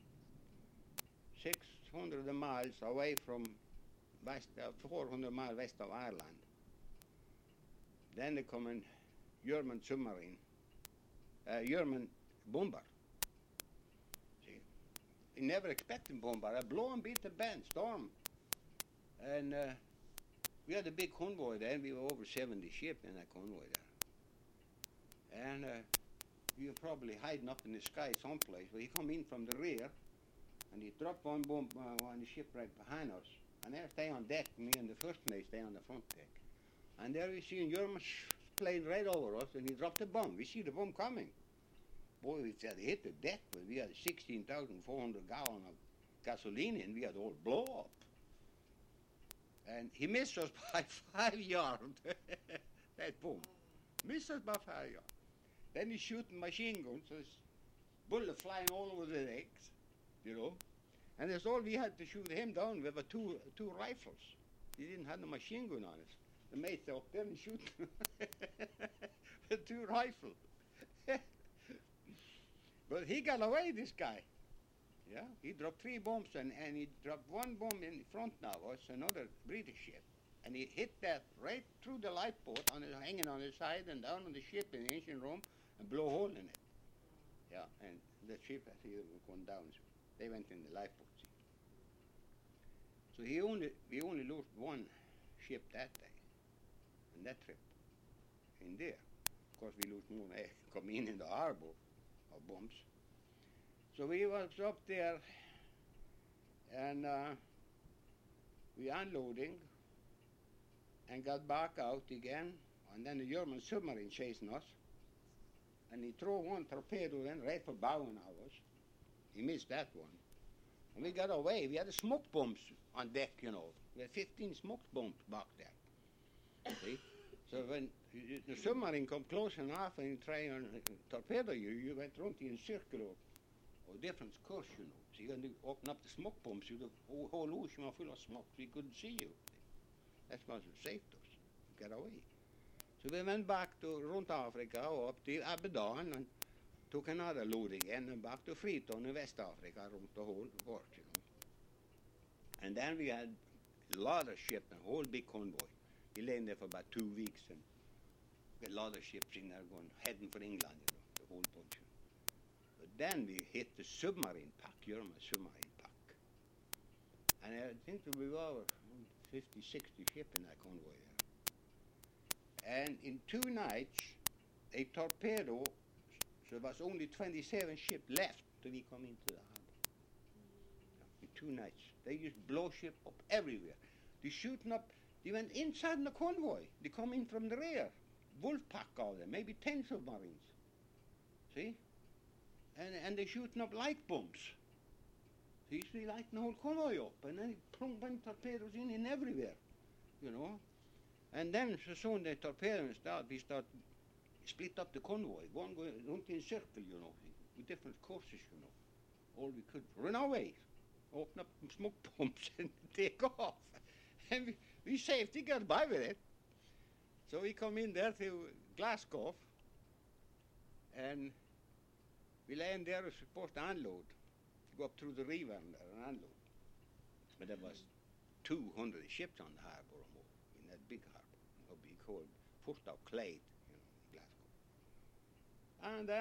600 miles away from 400 miles west of Ireland. Then they come in German submarine, German bomber. See, we never expected bomber. I blow and beat the band, storm. And we had a big convoy there, and we were over 70 ships in that convoy there. And we were probably hiding up in the sky someplace. But he come in from the rear, and he dropped one bomb on the ship right behind us. And they stay on deck, me and the first mate stay on the front deck. And there we see a German plane right over us, and he dropped a bomb. We see the bomb coming. Boy, we said he hit the deck, but we had 16,400 gallons of gasoline, and we had all blow up. And he missed us by 5 yards, that bomb. Missed us by 5 yards. Then he's shooting machine guns, so bullets flying all over the decks, And that's all we had to shoot him down with two rifles. He didn't have no machine gun on us. The mate's up there and shooting with 2 rifles. But he got away, this guy. Yeah, he dropped 3 bombs, and he dropped 1 bomb in front of us, another British ship. And he hit that right through the lifeboat, hanging on the side and down on the ship in the engine room, and blow a hole in it. Yeah, and the ship, I think, was going down. So they went in the lifeboat. So we only lost 1 ship that day, on that trip, in there. Of course, we lose more come in the harbor of bombs. So we was up there, and we unloading, and got back out again, and then the German submarine chasing us, and he threw one torpedo in right for bow on ours. He missed that one. And we got away. We had smoke bombs on deck, you know. We had 15 smoke bombs back there. See? So when the submarine come close enough and try and torpedo you, you went round in a circle of different course, you know. So you had to open up the smoke bombs. The whole ocean was full of smoke. We couldn't see you. That's what saved us. We got away. So we went back to Runt Africa, up to Abadan, and took another load again, and back to Freetown in West Africa, around the whole world, you know. And then we had a lot of ships, a whole big convoy. We lay in there for about 2 weeks, and a lot of ships in there going, heading for England, you know, the whole bunch. But then we hit the submarine pack, German submarine pack. And I think we were over 50, 60 ships in that convoy there. And in 2 nights, a torpedo, so there was only 27 ships left till we come into the harbor. In 2 nights. They just blow ship up everywhere. They shooting up, they went inside the convoy. They come in from the rear. Wolf pack of them, maybe 10 submarines. See? And they shooting up light bombs. So you see lighting the whole convoy up, and then plunk torpedoes in everywhere, you know. And then so soon the torpedoes start, we start split up the convoy, one going round in a circle, you know, with different courses, you know. All we could run away, open up smoke bombs and take off. And we safety got by with it. So we come in there to Glasgow, and we land there, we're supposed to unload, go up through the river and unload. But there was 200 ships on the harbour, in that big harbour, what we call Fort of Clyde, you know, in Glasgow. And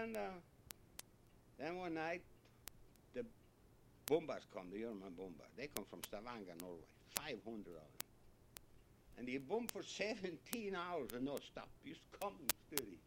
then one night, the bombers come, the German bombers. They come from Stavanger, Norway, 500 of them. And they bombed for 17 hours and no stop, just coming steady.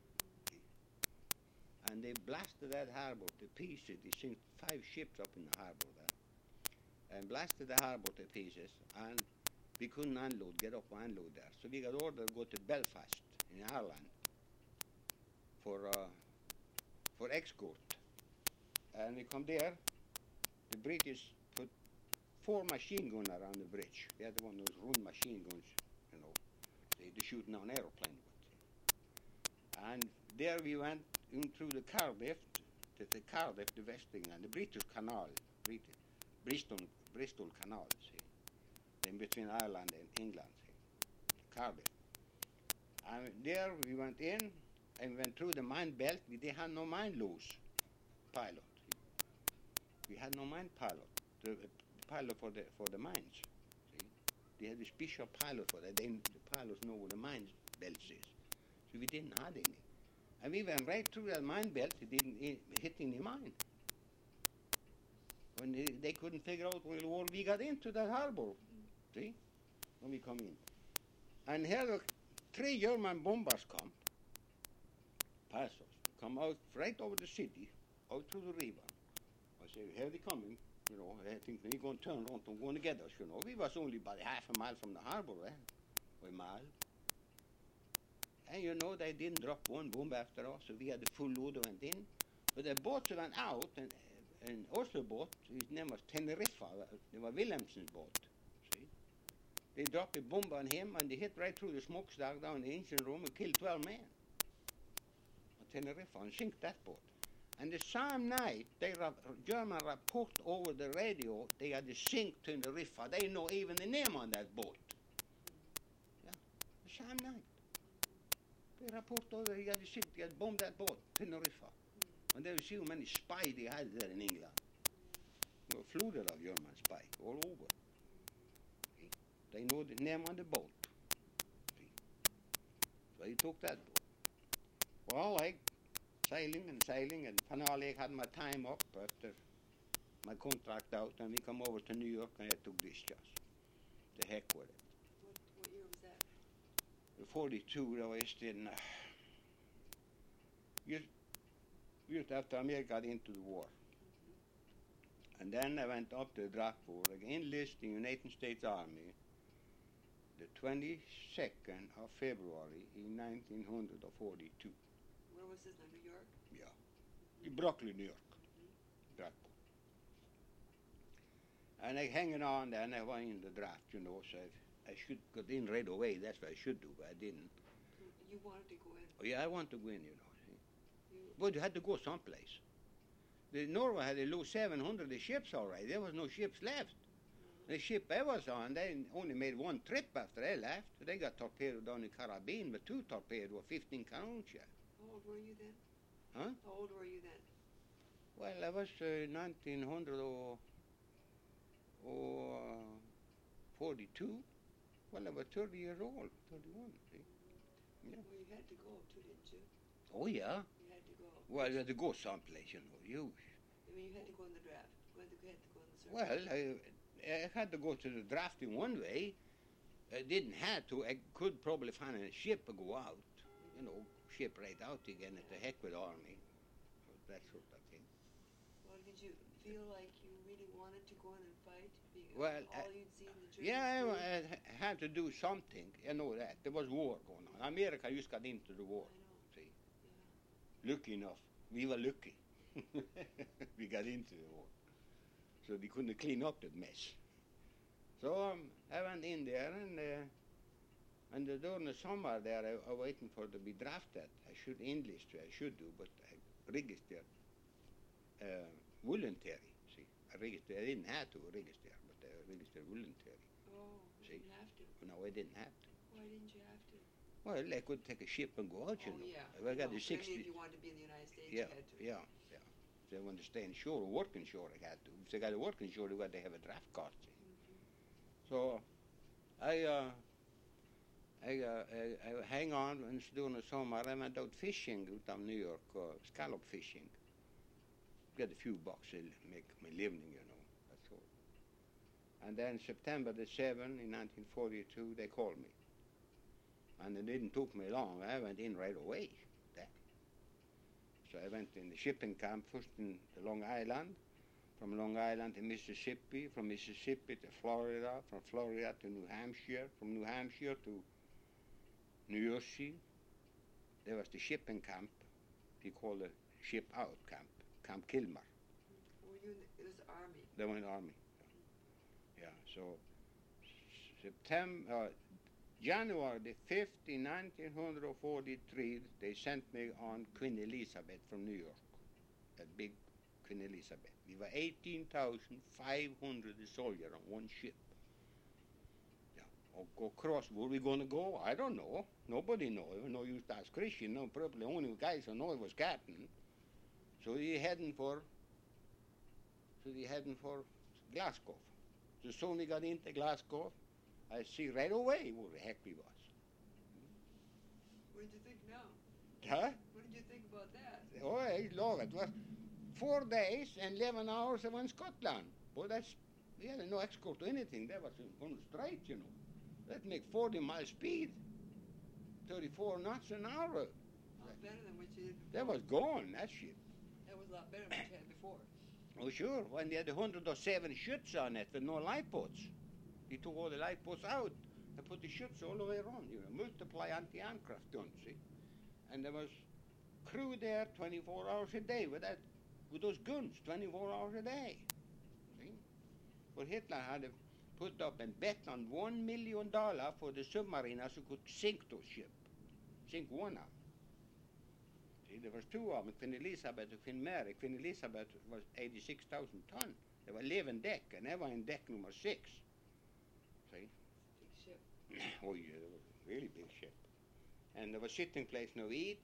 And they blasted that harbour to pieces. They sunk 5 ships up in the harbour there, and blasted the harbour to pieces, and we couldn't unload, get up and unload there. So we got ordered to go to Belfast in Ireland for escort. And we come there, the British put 4 machine guns around the bridge. They had one of those run machine guns, you know, they shooting on aeroplane with. And there we went in through the Cardiff, the West England, the British Canal, Bristol Canal, see, in between Ireland and England, see, Cardiff. And there we went in and went through the mine belt. They had no mine loose pilot. We had no mine pilot, the pilot for the mines. See? They had a special pilot for that. The pilots know where the mine belts is. So we didn't have any. And we went right through that mine belt. It didn't hit any mine. When they couldn't figure out where we got into that harbor, see, when we come in. And here the 3 German bombers pass us, come out right over the city, out through the river. I say, here they coming, you know, I think they're going to turn around and go and get us, you know. We was only about half a mile from the harbor, or a mile. And you know, they didn't drop one bomb after us, so we had a full load went in. But the boats went out, and Oslo boat, his name was Teneriffa, it was Wilhelmsen's boat, see. They dropped a bomb on him, and they hit right through the smokestack down in the engine room and killed 12 men. On Teneriffa, and sink that boat. And the same night, German report over the radio, they had to sink Teneriffa. They know even the name on that boat. Yeah, the same night. They report over, he had to sink, they had bombed that boat, Teneriffa. And they see how many spies they had there in England. They were flooded of German spies all over. See? They know the name on the boat. See? So he took that boat. Well, I sailing, and finally I had my time up after my contract out, and we come over to New York, and I took discharge. The heck with it. What year 42, det var just in just after America got into the war. And then I went up to the draft board, I enlisted in the United States Army the 22nd of February in 1942. Where was this, in New York? Yeah, in Brooklyn, New York, draft board. And I hanging on there, and I went in the draft, you know, so I should got in right away. That's what I should do, but I didn't. You wanted to go in? Oh, yeah, I want to win, you know. See. But you had to go someplace. Norway had lose 700 ships already. There was no ships left. The ship I was on, they only made one trip after I left. They got torpedoed down in Caribbean, but 2 torpedoes were 15 cannons. Yeah. How old were you then? Huh? How old were you then? Well, I was 1942. Well, I was 30 years old, 31. See? Yeah. Well, you had to go too, didn't you? Oh, yeah. You had to go. Well, you had to go someplace, you know. I mean, you had to go in the draft. You had to go in the service. Well, I had to go to the draft in one way. I didn't have to. I could probably find a ship and go out, you know, ship right out again at the heck with Army, that sort of thing. Well, did you feel like you really wanted to go in and fight? Well, all you'd seen the Germans yeah, do? I had to do something. I know that. There was war going on. America just got into the war. I know. See? Yeah. Lucky enough. We were lucky. We got into the war. So they couldn't clean up that mess. So I went in there, and during the summer there, I was waiting for to be drafted. I should enlist, I should do, but I registered voluntary. See, I didn't have to register, but I registered voluntary. Oh, you See? didn't have to. No, I didn't have to. Why didn't you have to? Well, I could take a ship and go out, you know. Yeah. I got no, the 60. If you wanted to be in the United States, Yeah, you had to. yeah. If they want to stay in shore or work in shore, I had to. If they got to work in shore, they got to have a draft card. See? So I hang on, and during the summer I went out fishing out of New York, scallop fishing. Get a few bucks to make my living, you know, that's all. And then September the 7th in 1942, they called me. And it didn't took me long. I went in right away. Then. So I went in the shipping camp, first in the Long Island, from Long Island to Mississippi, from Mississippi to Florida, from Florida to New Hampshire, from New Hampshire to New Jersey. There was the shipping camp, they called the ship out camp, Camp Kilmer. Were you in it was the Army? They were in the Army. Yeah, so January the 5th in 1943, they sent me on Queen Elizabeth from New York, that big Queen Elizabeth. We were 18,500 soldiers on one ship. Yeah. Across, where we going to go? I don't know. Nobody knows. No use to ask Christian. No, probably the only guys who know it was Captain. So he heading for Glasgow. So soon we got into Glasgow, I see right away where the heck we was. What did you think now? Huh? What did you think about that? Oh, Lord, it was 4 days and 11 hours I was in Scotland. But we had no escort to anything. That was on straight, you know. That make 40 mile speed, 34 knots an hour. A lot better than what you did before. That was gone, that ship. That was a lot better than what you had before. Oh, sure. When they had 107 ships on it with no lifeboats. They took all the lifeboats out and put the ships all the way around, you know, multiply anti-aircraft guns, see? And there was crew there 24 hours a day with those guns, 24 hours a day, see? But Hitler had put up and bet on $1 million for the submariners who could sink those ships, sink one of them. See, there was 2 of them, Queen Elizabeth and Queen Mary. Queen Elizabeth was 86,000 tons. They were 11 deck, and they were in deck number 6. See? Big ship. Oh, yeah, it was a really big ship. And there was sitting place, no eat,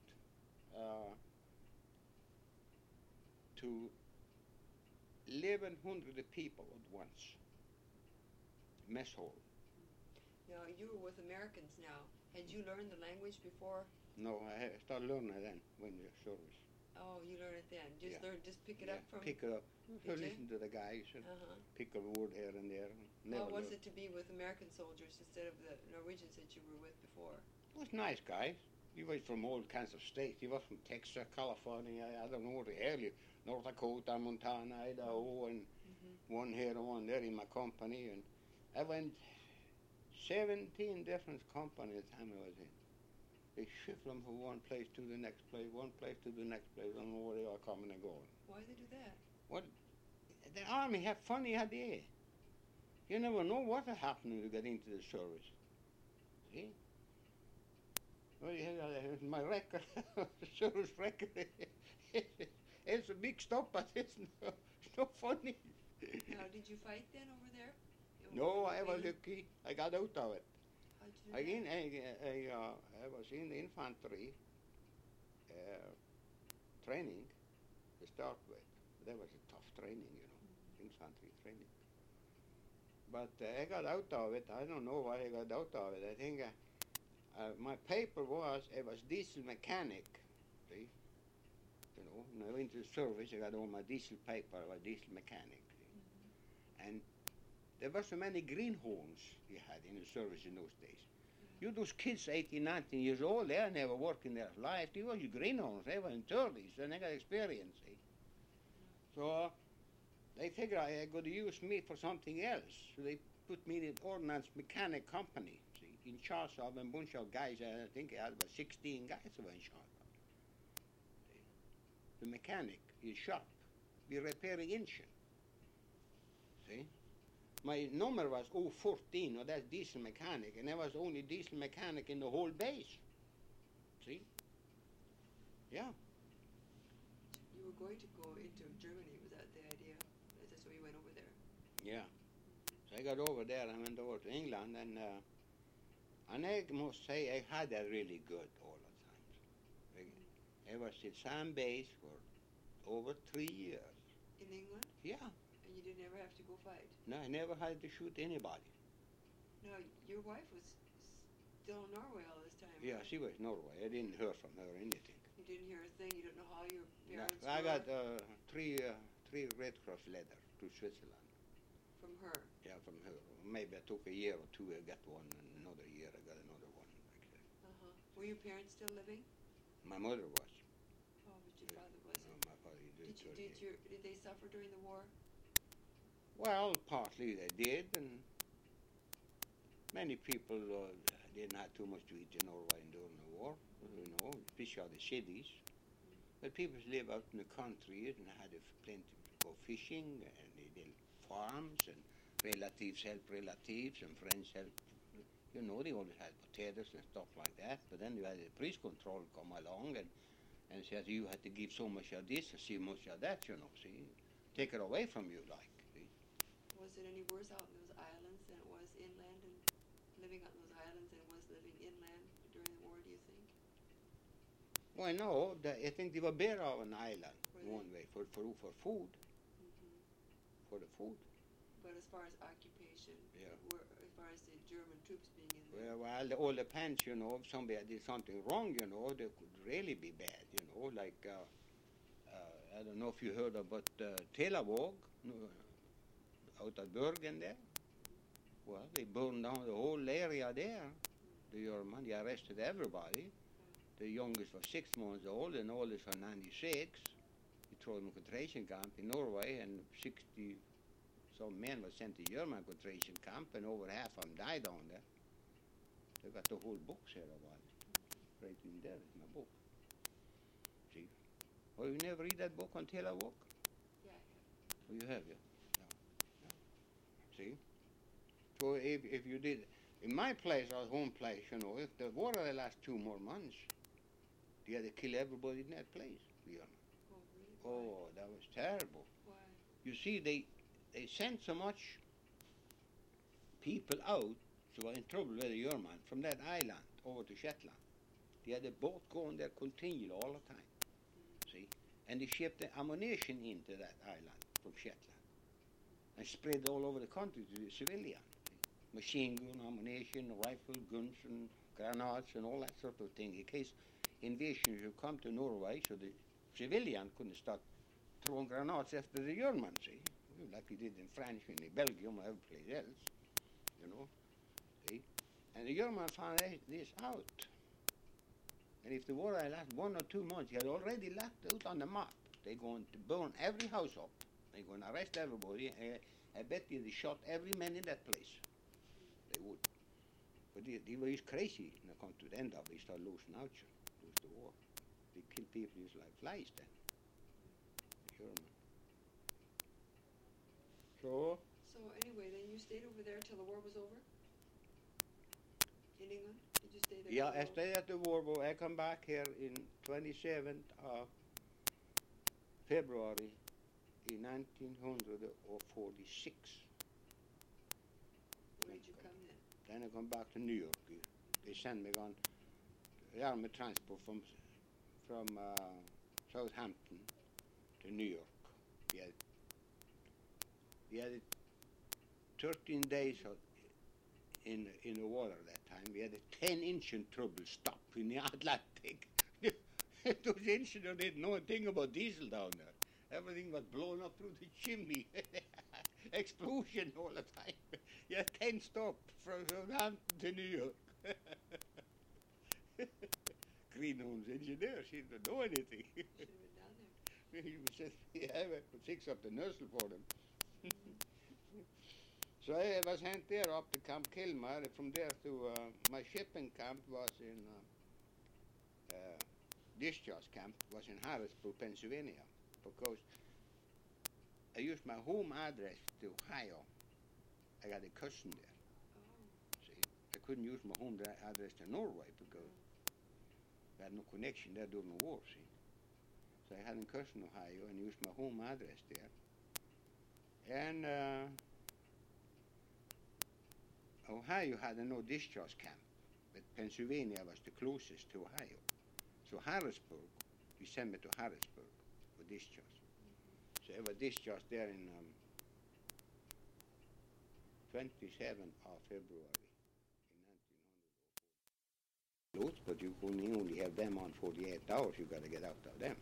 to 1,100 people at once. Mess hall. Now, you were with Americans now. Had you learned the language before? No, I started learning it then when the service. Oh, you learned it then. Just pick it Yeah, up from... pick it up. So Did you? listen to the guys and Uh-huh. pick a word here and there. How was it to be with American soldiers instead of the Norwegians that you were with before? was nice guys. He was from all kinds of states. He was from Texas, California, I don't know the area, North Dakota, Montana, Idaho, and one here and one there in my company. And I went 17 different companies the time I was in. They shift them from one place to the next place, one place to the next place. I don't know where they are coming and going. Why do they do that? What? The army have funny idea. You never know what will happen when you get into the service. See? Well, my record, service record, it's a big stop, but it's not funny. Now, did you fight then over there? No, I was lucky. I got out of it. How'd you do I was in the infantry training to start with. That was a tough training, infantry training. But I got out of it. I don't know why I got out of it. I think my paper was, I was diesel mechanic. See? When I went to the service, I got all my diesel paper. I was diesel mechanic. And there were so many greenhorns you had in the service in those days. You those kids, 18, 19 years old, they never worked in their life. They were greenhorns. They were in 30s, and they got experience. See? So they figured I got to use me for something else. So they put me in an ordnance mechanic company, see, in charge of a bunch of guys. I think I had about 16 guys who were in charge of. See? The mechanic, his shop, be repairing engine. See? My number was 014, or that's diesel mechanic, and I was only diesel mechanic in the whole base. See? Yeah. You were going to go into Germany, was that the idea? That's why you went over there? Yeah. So I got over there and went over to England, and I must say I had that really good all the time. I was in some base for over 3 years. In England? Yeah. And you didn't ever have to go fight? No, I never had to shoot anybody. No, your wife was still in Norway all this time. Yeah, right? she was Norway. I didn't hear from her anything. You didn't hear a thing? You don't know how your parents No, I were? got three Red Cross letters to Switzerland. From her? Yeah, from her. Maybe I took a year or two, I got one, and another year I got another one. Like that. Uh-huh. Were your parents still living? My mother was. Oh, but your father wasn't. My father did. Did they suffer during the war? Well, partly they did, and many people didn't have too much to eat in Norway during the war, especially the cities. But people live out in the country and had plenty to go fishing, and they did farms, and relatives help relatives, and friends help. They always had potatoes and stuff like that. But then you had the police control come along and said you had to give so much of this and so much of that, see. Take it away from you, like. See. Was it any worse out in those islands than it was inland, and living out in those islands than it was living inland during the war, do you think? Well, no, I think they were better on an island, one way, for food. For the food. But as far as occupation, Yeah. as far as the German troops being in there? Well, it all depends, if somebody did something wrong, they could really be bad, like, I don't know if you heard about Telavåg, out at Bergen there. Well, they burned down the whole area there. The German, they arrested everybody. The youngest was 6 months old, and oldest was 96. He threw him in a concentration camp in Norway, and 60-some men were sent to German concentration camp, and over half of them died down there. They got the whole book here about it. Right in there is my book. See? Oh, you never read that book on Telavåg? Yeah, I have. Oh, you have, yeah. See? So if you did, in my place, our home place, if the war the last 2 more months, they had to kill everybody in that place. Oh, really? Oh, that was terrible. Why? You see, they sent so much people out who were in trouble with the German from that island over to Shetland. They had a boat going there continually all the time. See? And they shipped the ammunition into that island from Shetland and spread all over the country to the civilian. Machine gun, ammunition, rifle, guns, and grenades, and all that sort of thing, in case invasion should come to Norway, so the civilian couldn't start throwing grenades after the Germans, see? Like he did in France and in Belgium or every place else, see? And the Germans found this out. And if the war had lasted 1 or 2 months, he had already left out on the map. They're going to burn every house up. They're going to arrest everybody. I bet you they shot every man in that place. They would. But he was crazy when it come to the end of it. He started losing out, lose the war. They killed people just like flies then. German. So anyway, then you stayed over there till the war was over? In England? Did you stay there? Yeah, I stayed at the war, but I come back here in 27th of February in 1946. Where did you come then? Then I come back to New York. They sent me on the army transport from Southampton to New York. We had 13 days in the water that time. We had a 10-inch trouble stop in the Atlantic. Those engineers didn't know a thing about diesel down there. Everything was blown up through the chimney. Explosion all the time. Yeah, 10 stop from Southampton to New York. Greenhome's engineer, she didn't know anything. Should have been down there. He said, yeah, I could fix up the nuzzle for them. So I was sent there up to Camp Kilmer. From there to my shipping camp was in discharge camp was in Harrisburg, Pennsylvania, because I used my home address to Ohio. I got a cousin there. Oh. See, I couldn't use my home address to Norway because I had no connection there during the war. See, so I had a cousin in Ohio and used my home address there. And Ohio had no discharge camp, but Pennsylvania was the closest to Ohio. So Harrisburg, we sent me to Harrisburg for discharge. So I was discharged there in 27th of February in 1900. But you only have them on 48 hours. You got to get out of them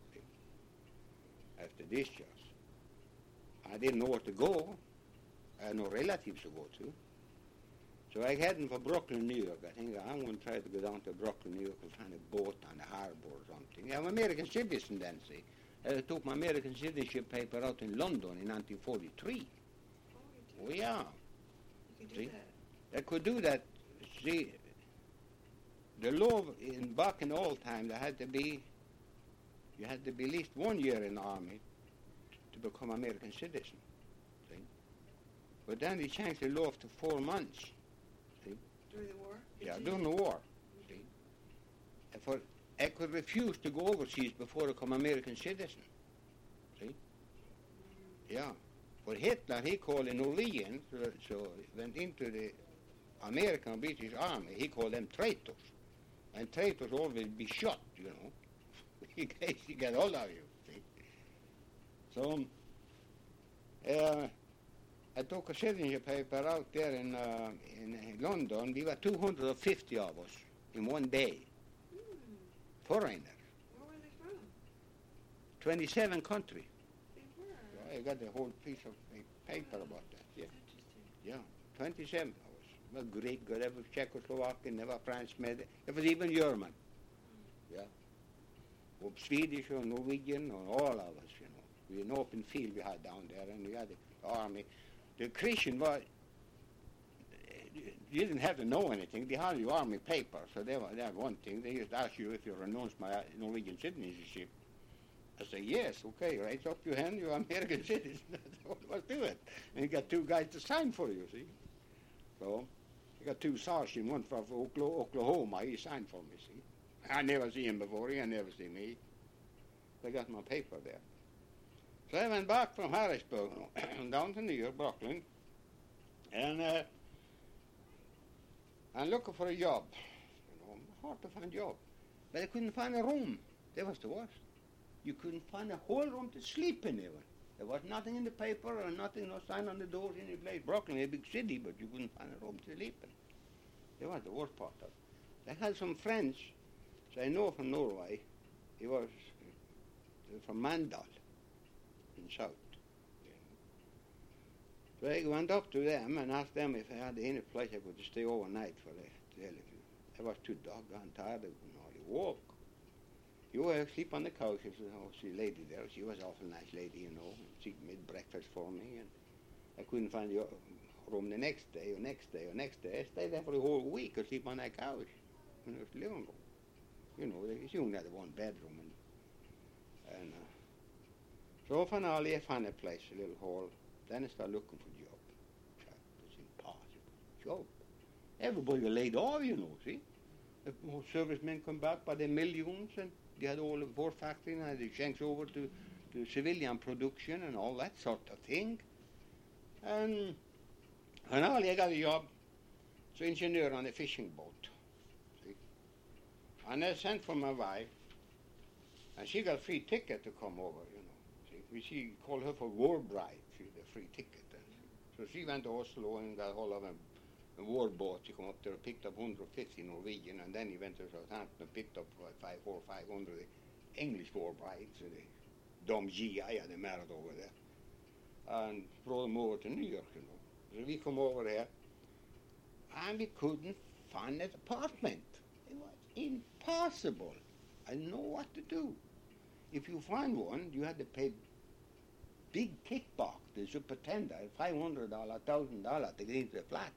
after discharge. I didn't know where to go. I had no relatives to go to. So I heading for Brooklyn, New York. I think I'm going to try to go down to Brooklyn, New York and find a boat on the harbor or something. I'm American citizen then, see. I took my American citizenship paper out in London in 1943. Oh, yeah. You could See? do that. I could do that. See, the law back in the old time, you had to be at least 1 year in the army to become American citizen. See? But then they changed the law to 4 months. See? During the war? Yeah, during the war. See? I could refuse to go overseas before I become American citizen. See? Yeah. But Hitler, he called the Norwegians, so he went into the American and British army, he called them traitors. And traitors always be shot, you know, in case he get hold of you, see. So, I took a citizenship paper out there in London. We were 250 of us in one day. Foreigners. Where were they from? 27 countries. They were. Yeah, I got the whole piece of paper about that. Yeah, That's interesting. yeah, 27 of us. Well, Greek, there was Czechoslovakian, there was French, there was even German. Yeah, or Swedish or Norwegian, or all of us, you know. We had an open field we had down there, and we had the army. The Christian was, you didn't have to know anything. They had your army paper, so they had one thing. They just asked you if you renounced my Norwegian citizenship. I said, yes, okay, raise up your hand, you're American citizen. That's what I was doing. And you got 2 guys to sign for you, see. So, you got 2 sergeants, one from Oklahoma, he signed for me, see. I never see him before, he never see me. I got my paper there. So I went back from Harrisburg down to New York, Brooklyn, and I'm looking for a job. You know, hard to find a job. But I couldn't find a room. That was the worst. You couldn't find a whole room to sleep in even. There was nothing in the paper or nothing, no sign on the doors in the place. Brooklyn, a big city, but you couldn't find a room to sleep in. That was the worst part of it. I had some friends, so I know from Norway. He was from Mandal in South. So I went up to them and asked them if I had any place I could stay overnight for the hell of you. I was too doggone tired of all the walk. You were sleep on the couch. There was a lady there. She was an awful nice lady, you know. She made breakfast for me, and I couldn't find the room the next day or next day or next day. I stayed there for a whole week and sleep on that couch in the living room. You know, she only had one bedroom, and so finally I found a place, a little hall. Then I started looking for a job. It's impossible. Job. Everybody was laid off, you know, see. The servicemen come back by the millions, and they had all the war factory, and they changed over to civilian production and all that sort of thing. And finally I got a job as engineer on a fishing boat. See? And I sent for my wife, and she got a free ticket to come over, you know. See? She called her for war bride. She had a free ticket. So she went to Oslo and got hold of a war boat. He come up there and picked up 150 Norwegian, and then he went to Southampton and picked up 400 or 500 English war brides, and the dumb GI had them married over there, and brought them over to New York, you know. So we come over there, and we couldn't find an apartment. It was impossible. I didn't know what to do. If you find one, you had to pay big kickback to the superintendent, $500, $1,000 to get into the flat.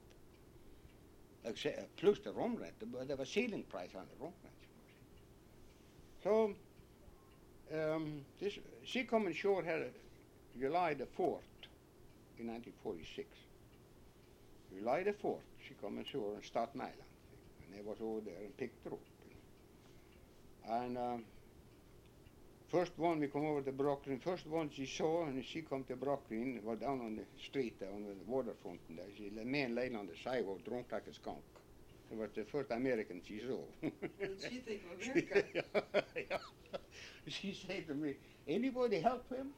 Plus the room rent, but there was ceiling price on the room rent. So she come ashore here July the 4th in 1946. July the 4th, she come ashore in Staten Island, and I was over there and picked her up. You know. And first one we come over to Brooklyn. First one she saw, and she come to Brooklyn, was down on the street there on the waterfront there. The man laying on the sidewalk, drunk like a skunk. It was the first American she saw. What did she think of America? Yeah. She said to me, "Anybody help him?"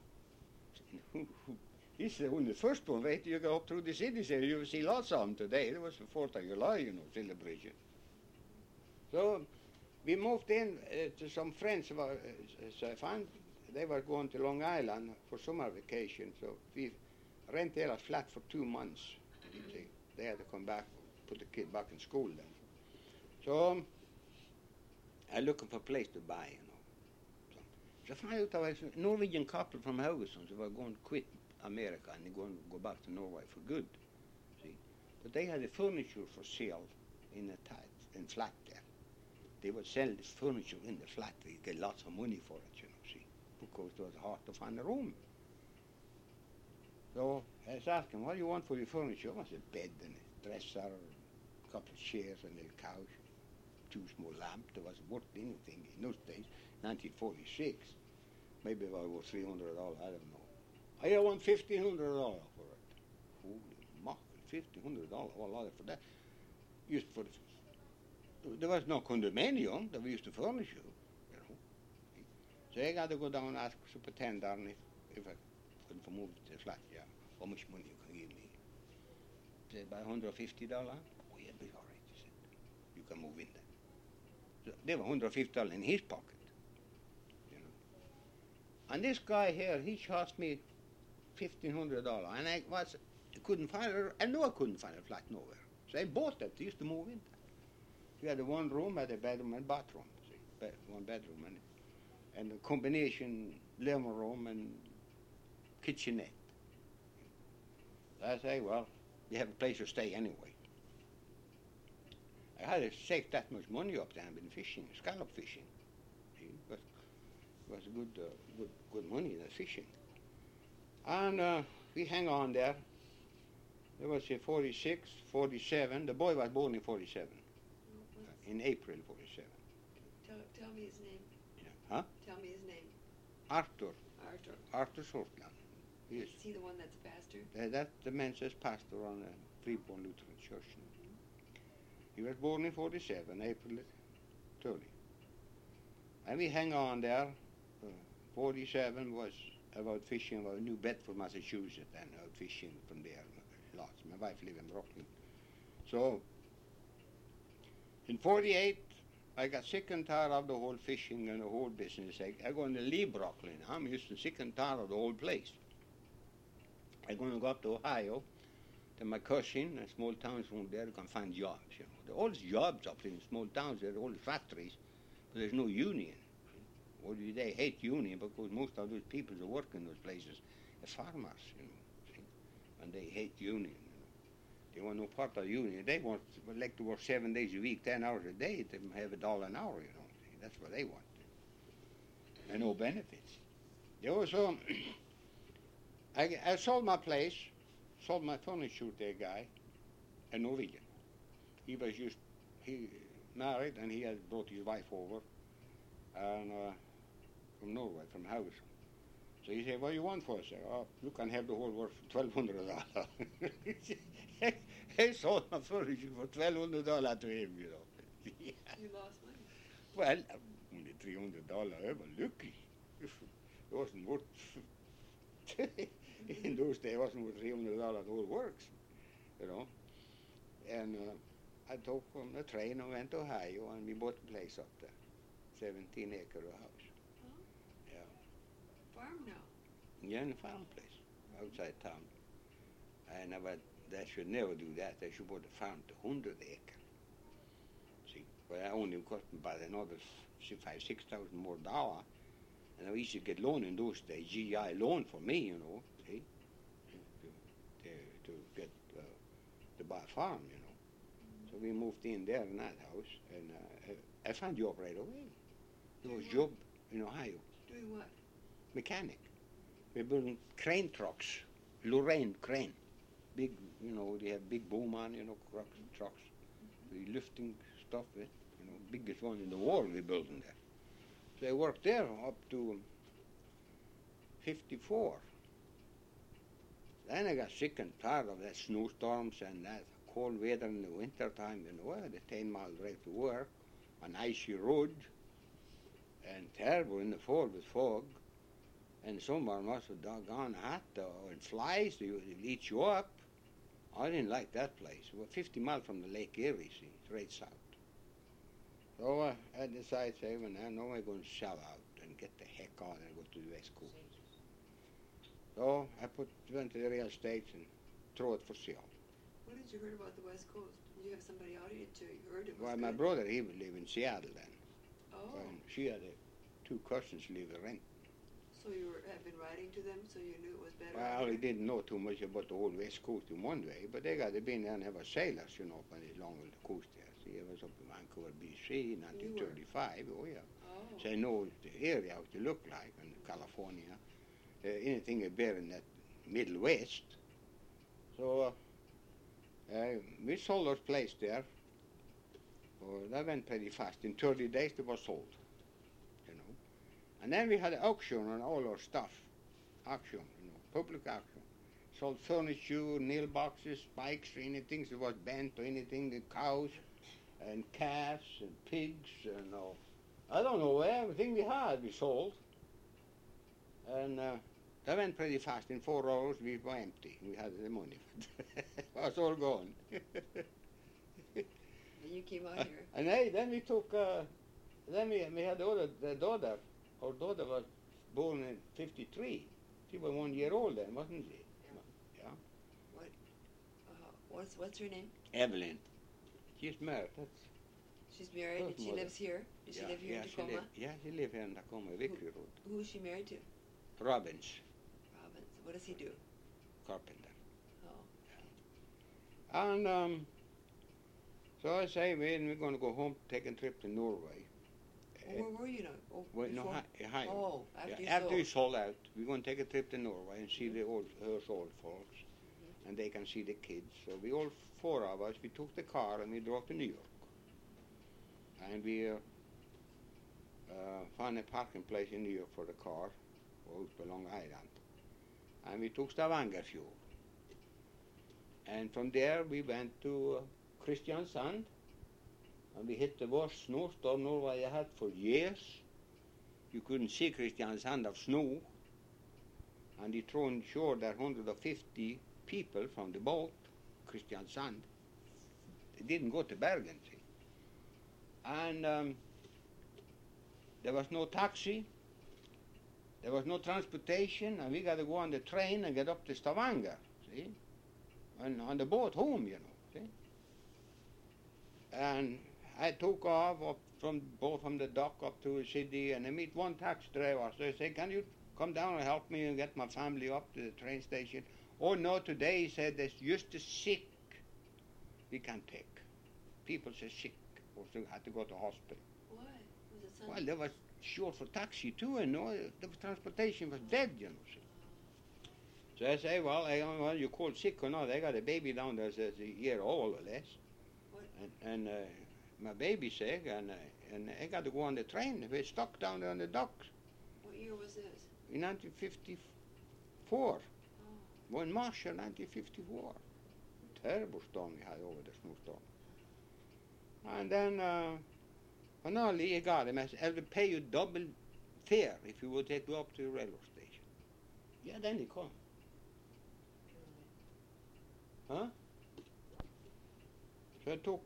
He said, "When the first one, wait till you go up through the city, say you will see lots of them today." It was the 4th of July, you know, celebration. So we moved in to some friends. So I found they were going to Long Island for summer vacation. So we rented a flat for 2 months. They had to come back, put the kid back in school then. So I looking for a place to buy, you know. So I found out there was a Norwegian couple from Haugesund who were going to quit America and they're going to go back to Norway for good. See, but they had the furniture for sale in flat there. They would sell this furniture in the flat. They get lots of money for it, you know, see, because it was hard to find a room. So I was asking, what do you want for your furniture? It was a bed and a dresser, a couple of chairs and a couch, 2 small lamps. There wasn't worth anything in those days, 1946. Maybe about $300, I don't know. I want $1,500 for it. Holy moly, $1,500, what a lot for that. Used for there was no condominium that we used to furnish you know. So I got to go down and ask the superintendent if I could move to the flat. Yeah, how much money you can give me? He said, about $150. Oh, yeah, be all right, he said. You can move in there. So there were $150 in his pocket, you know. And this guy here, he charged me $1,500, and I couldn't find it. I knew I couldn't find a flat nowhere. So I bought it. I used to move in there. We had a one room, had a bedroom and bathroom. See, one bedroom and a combination living room and kitchenette. So I say, well, you have a place to stay anyway. I had to save that much money up there. I've been fishing, scallop fishing. See, but it was good money in the fishing. And we hang on there. There was a 46, 47. The boy was born in 47. In April 47. Tell me his name. Yeah. Huh? Tell me his name. Arthur. Arthur. Sortland. Is he the one that's pastor? That's the man says pastor on Freeborn Lutheran Church. He was born in 47, April 30. And we hang on there. 47 was about fishing about New Bedford, Massachusetts, and out fishing from there. Lots. My wife lived in Brooklyn. So in 48, I got sick and tired of the whole fishing and the whole business. I'm going to leave Brooklyn. I'm used to sick and tired of the whole place. I'm going to go up to Ohio to my cousin, a small towns from there. You can find jobs, you know. There are all these jobs up in small towns. There are all the factories. But there's no union. Or they hate union because most of those people that work in those places are farmers, see? And they hate union. They want no part of the union. They would like to work 7 days a week, 10 hours a day, to have $1 an hour, See? That's what they want. And no benefits. They also, I sold my place, sold my furniture to a guy, a Norwegian. He married and he had brought his wife over and from Norway, from Haugesund. So he said, what do you want for us? I said, oh, you can have the whole work for $1,200. I sold my furniture for $1,200 to him, Yeah. You lost money. Well, only $300. I was lucky. It wasn't worth, in those days, it wasn't worth $300 the whole works, And I took from the train and went to Ohio and we bought a place up there, 17-acre house. Huh? Yeah. Farm now? Yeah, in a farm place outside town. And they should never do that. They should put the farm to 100 acre. See, but I only cost me about another $5,000-6,000 more dollar. And I used to get loan in those days, GI loan for me, see, to get to buy a farm, So we moved in there in that house, and I found job right away. There was job in Ohio. Doing what? Mechanic. We're building crane trucks, Lorraine crane. Big, they have big boom on, trucks. We're lifting stuff with, biggest one in the world we're building there. So I worked there up to 54. Then I got sick and tired of that snowstorms and that cold weather in the winter time, the 10-mile drive to work on icy road and terrible in the fall with fog. And summer must have doggone hot and flies, they eat you up. I didn't like that place. We're 50 miles from the Lake Erie, see, it's right south. So I decided, well, now I'm going to sell out and get the heck out and go to the West Coast. So I went to the real estate and threw it for sale. What did you heard about the West Coast? Did you have somebody out here you heard it was Well, good? my brother, he would live in Seattle then. Oh. And she had two cousins live in Rent. So you have been writing to them, so you knew it was better? Well, I didn't know too much about the whole West Coast in one way, but they been there and have sailors, up along the coast there. See, I was up in Vancouver, BC, 1935. Oh, yeah. Oh. So I know the area, how it looked like, in California, anything better in that Middle West. So we sold our place there. That went pretty fast. In 30 days, it was sold. And then we had an auction on all our stuff. Auction, public auction. Sold furniture, nail boxes, spikes, anything that was bent or anything, the cows and calves and pigs and I don't know, everything we had we sold. And that went pretty fast. In 4 hours we were empty. We had the money. It was all gone. And you came out here. And then we took, then we had the daughter. Our daughter was born in 53. She was 1 year old then, wasn't she? Yeah. What's her name? Evelyn. She's married. She's married and she lives here? Does she live here in Tacoma? She lives here in Tacoma, Vickery Road. Who is she married to? Robbins. Robbins. What does he do? Carpenter. Oh. Yeah. And so I say, we're going to go home, take a trip to Norway. Where were you now? Oh, Ohio. Oh, after you sold out, we're going to take a trip to Norway and see her old folks, and they can see the kids. So we all 4 of us, we took the car and we drove to New York. And we found a parking place in New York for the car, out to Long Island. And we took Stavanger Fjord. And from there we went to Kristiansand. And we hit the worst snowstorm Norway had for years. You couldn't see Kristiansand of snow. And they threw on shore there 150 people from the boat, Kristiansand. They didn't go to Bergen, see. And there was no taxi. There was no transportation. And we got to go on the train and get up to Stavanger, see. And on the boat home, see. And I took off up from the dock up to the city, and I meet one taxi driver. So I say, can you come down and help me and get my family up to the train station? Oh no, today he said there's just a sick we can't take. People say sick, or so had to go to hospital. Why? Was it Sunday? Well, they was short for taxi too, and no, the transportation was dead, you know. So I say, well, you call sick or not? I got a baby down there that's a year old or less, What? and my baby's sick, and I got to go on the train. We're stuck down there on the docks. What year was this? In 1954. Oh. In March of 1954. Terrible storm we had over the snowstorm. And then, finally, I got him. I said, I will pay you double fare if you will take me up to the railroad station. Yeah, then he come. Huh? So I took,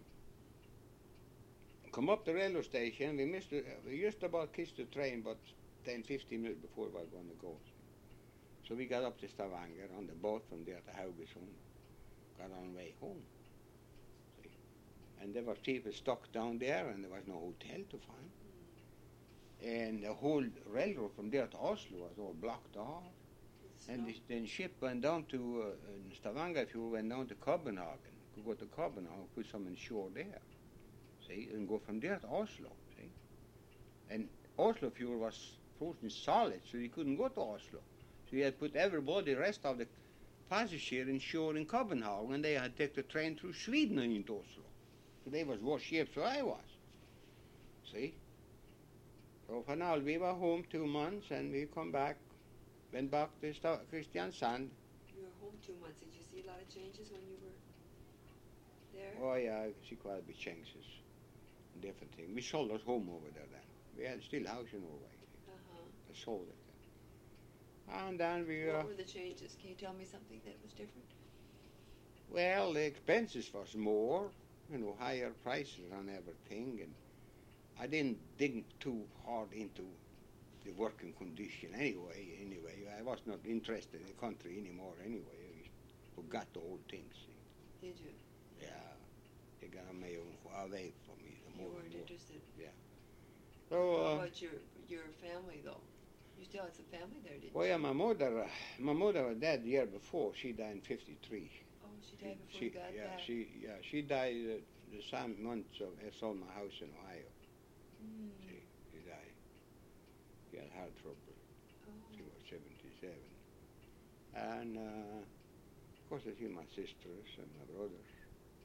come up the railroad station. We just about kissed the train, but 10, 15 minutes before we were going to go. So we got up to Stavanger on the boat from there to Haugesund. Got on way home. See? And there were people stuck down there, and there was no hotel to find. And the whole railroad from there to Oslo was all blocked off. And then ship went down to Stavanger. If you went down to Copenhagen, could go to Copenhagen, put some on shore there. See, and go from there to Oslo. See, and Oslo fuel was frozen solid, so you couldn't go to Oslo. So you had put everybody, rest of the passengers, in shore in Copenhagen, and they had to take the train through Sweden and into Oslo. So they was worse ships than I was. See. So for now we were home 2 months, and we come back. Went back to Kristiansand. You were home 2 months. Did you see a lot of changes when you were there? Oh yeah, I see quite a bit changes. Different thing. We sold our home over there then. We had still a house in Norway. I sold it then. And then we... What were the changes? Can you tell me something that was different? Well, the expenses was more, you know, higher prices on everything. And I didn't dig too hard into the working condition anyway. I was not interested in the country anymore anyway. I forgot the old things. See. Did you? Yeah. They got away from me. You weren't interested? Yeah. So, How about your family, though? You still had some family there, didn't you? Well, yeah, my mother was dead the year before. She died in 53. Oh, she died before you got back. She died the same month I sold my house in Ohio. She died. She had heart trouble. Oh. She was 77. And, of course, I see my sisters and my brothers.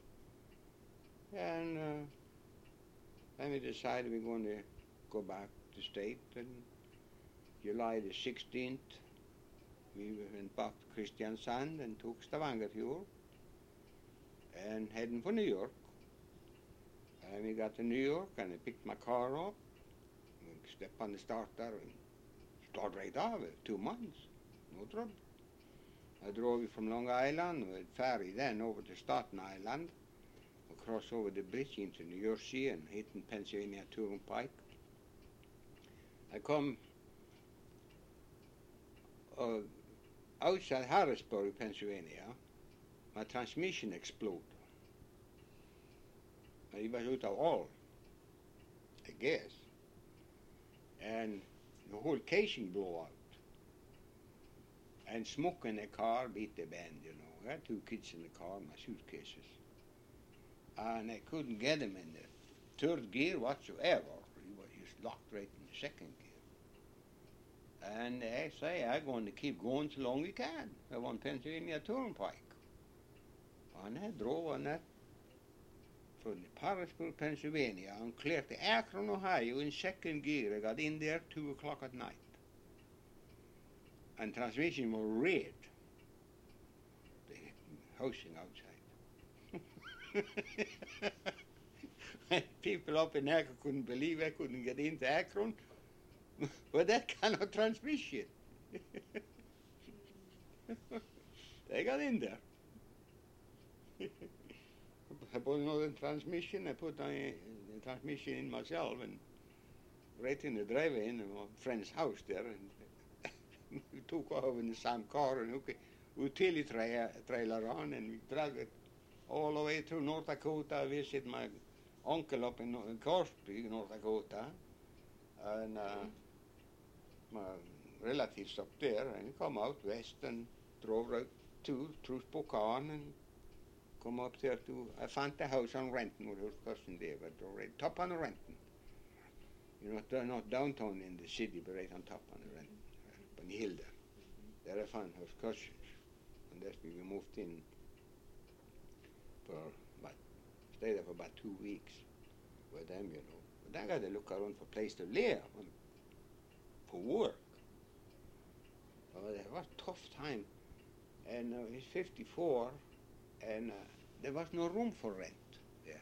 And then we decided we're going to go back to state. And July the 16th, we went back to Kristiansand and took Stavanger fuel and heading for New York. And we got to New York, and I picked my car up, and stepped on the starter, and start right off. 2 months, no trouble. I drove it from Long Island with ferry then over to Staten Island, across over the bridge into New Jersey and hitting Pennsylvania Turnpike. I come outside Harrisburg, Pennsylvania. My transmission exploded. It was out of oil, I guess. And the whole casing blew out. And smoke in the car beat the band, you know. I had 2 kids in the car, my suitcases. And I couldn't get him in the 3rd gear whatsoever. He was just locked right in the 2nd gear. And I say, I'm going to keep going so long we can. I want Pennsylvania Turnpike. And I drove on that from Harrisburg, Pennsylvania, and cleared to Akron, Ohio in 2nd gear. I got in there 2 o'clock at night. And transmission was red. The housing outside. People up in Akron couldn't believe I couldn't get into Akron. But that kind of transmission. They got in there. I put another transmission. I put the transmission in myself and right in the driveway in my friend's house there. And we took off in the same car and hooked a utility trailer on, and we dragged it all the way through North Dakota. I visited my uncle up in Corsby, North Dakota, and my relatives up there, and he come out west and drove right through Spokane and come up there to, I found the house on Renton with his cousin David, right top on the Renton. You know, they're not downtown in the city, but right on top on the Renton, up on the hill there. There I found his cousins, and that's where we moved in stayed there for about 2 weeks with them, you know. But I got to look around for a place to live and for work. It was a tough time. And he's 54, and there was no room for rent there.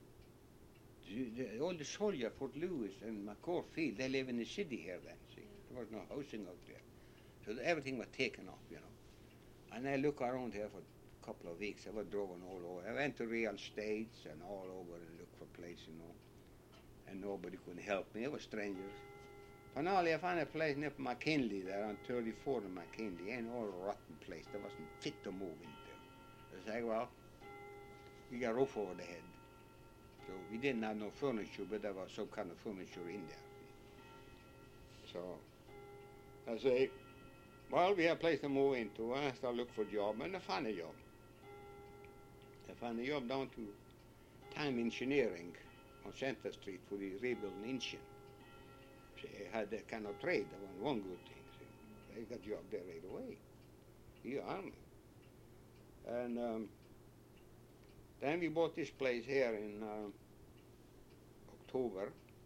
All the soldiers, Fort Lewis and McCall Field, they live in the city here then, see. There was no housing out there. So everything was taken off, you know. And I look around here for couple of weeks. I was driving all over. I went to real estates and all over and looked for place, you know. And nobody could help me. It was strangers. Finally, I found a place near McKinley there on 34 in McKinley. An old rotten place that wasn't fit to move into. I said, well, we got a roof over the head. So we didn't have no furniture, but there was some kind of furniture in there. So I say, well, we have a place to move into. I started looking for a job, and I found a job. I found a job down to Time Engineering on Center Street for the rebuilding engine. So I had that kind of trade. That was one good thing. So I got a job there right away. The Army. And then we bought this place here in October,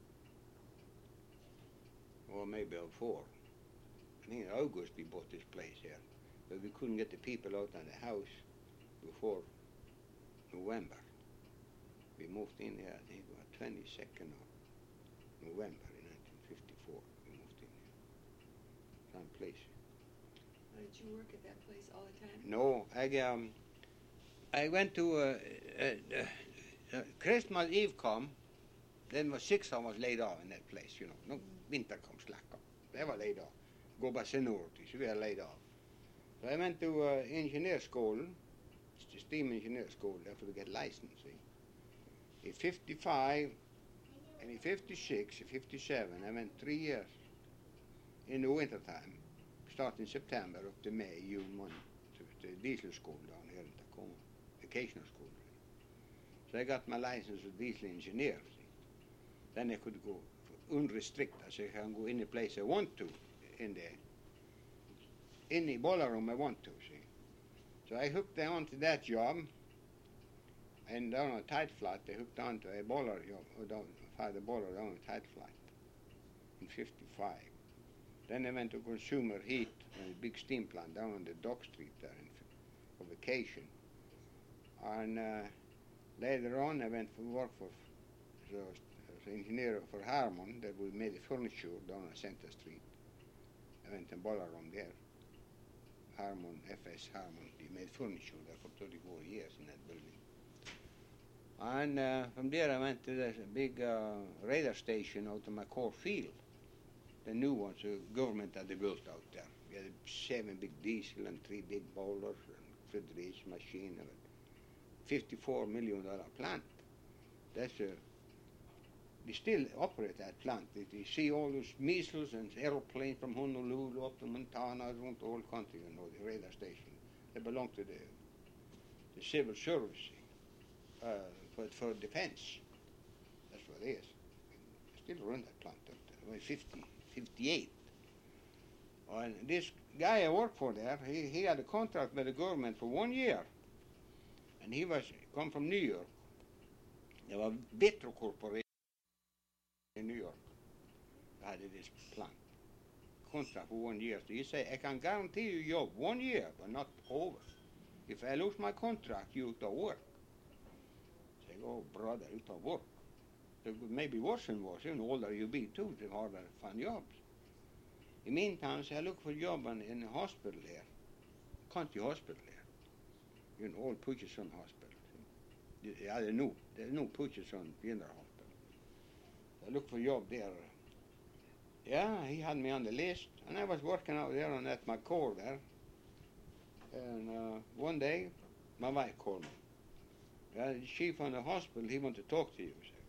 or maybe before. I think in August we bought this place here, but we couldn't get the people out on the house before November. We moved in here, I think it was 22nd of November in 1954. We moved in here. Some place. Did you work at that place all the time? No, I went to Christmas Eve come, then was 6 of us laid off in that place, you know. No, winter comes slack up. They were laid off. Go by seniority, so we were laid off. So I went to engineer school, steam engineer school, there to get licensing. In 55, and in 56, in 57, I went 3 years in the winter time, starting September up to May, June, Month, to the diesel school down here in Tacoma, vocational school. So I got my license as diesel engineer. See. Then I could go unrestricted, so I can go any place I want to in the boiler room I want to, see. So I hooked on to that job, and down on Tight Flat, I hooked on to a boiler job, the boiler down on Tight Flat in 55. Then I went to Consumer Heat, a big steam plant down on the Dock Street there for vacation. And later on, I went to work as engineer for Harmon, that we made the furniture down on Center Street. I went in boiler room there. Harmon, FS Harmon, we made furniture there for 34 years in that building. And from there I went to the big radar station out of McCall Field. The new ones the government had built out there. We had 7 big diesel and 3 big boilers and refrigeration machine. $54 million plant. That's we still operate that plant. You see all those missiles and airplanes from Honolulu up to Montana, around the whole country, you know, the radar station. They belong to the civil service for defense. That's what it is. We still run that plant up there. 58. And this guy I worked for there, he had a contract with the government for 1 year. And he was come from New York. There was Vitro Corporation in New York. I had this plant. Contract for 1 year. So he said, I can guarantee you job 1 year, but not over. If I lose my contract, you out of work. I say, oh, brother, you out of work. It maybe worse and worse. The older you be, too, the harder to find jobs. In the meantime, so I look for a job in a hospital here, country hospital here. You know, old Pugetson Hospital. Yeah, they knew Pugetson Funeral Hospital. I looked for a job there. Yeah, he had me on the list, and I was working out there on that McCall there. And one day, my wife called me. The chief on the hospital, he wanted to talk to you. I said,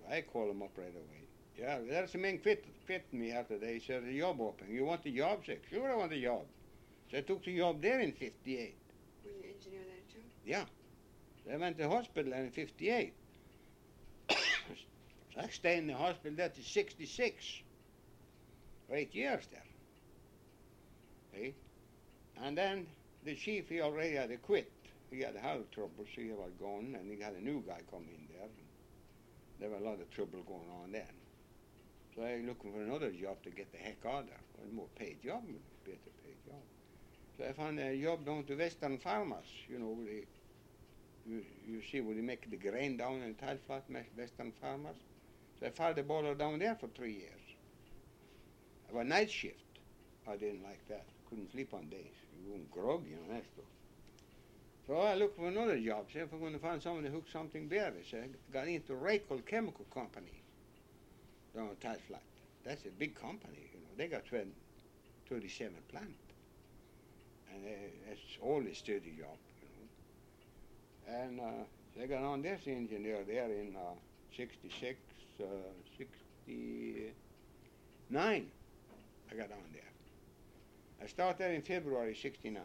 I call him up right away. Yeah, there's a man quit me after they said a job open. You want the job? I said, sure I want the job. So I took the job there in 58. Were you engineer then too? Yeah. So I went to hospital in 58. So I stayed in the hospital there to 66. 8 years there. Okay? And then the chief, he already had to quit. He had health trouble, so he was gone, and he had a new guy come in there. There was a lot of trouble going on then. So I was looking for another job to get the heck out of there. A more paid job, better paid job. So I found a job down to Western Farmers, you know, where you see where they make the grain down in tile flat, Western Farmers. So I fired the boiler down there for 3 years. I was night shift. I didn't like that. Couldn't sleep on days. You were groggy and that stuff. So I looked for another job, see if I'm going to find someone to hook something better. So I got into Rakel Chemical Company down at Tile Flat. That's a big company, you know. They got 37 plant. And it's all a steady job, you know. And so I got on this engineer there in 66, 69. I got on there. I started in February 69.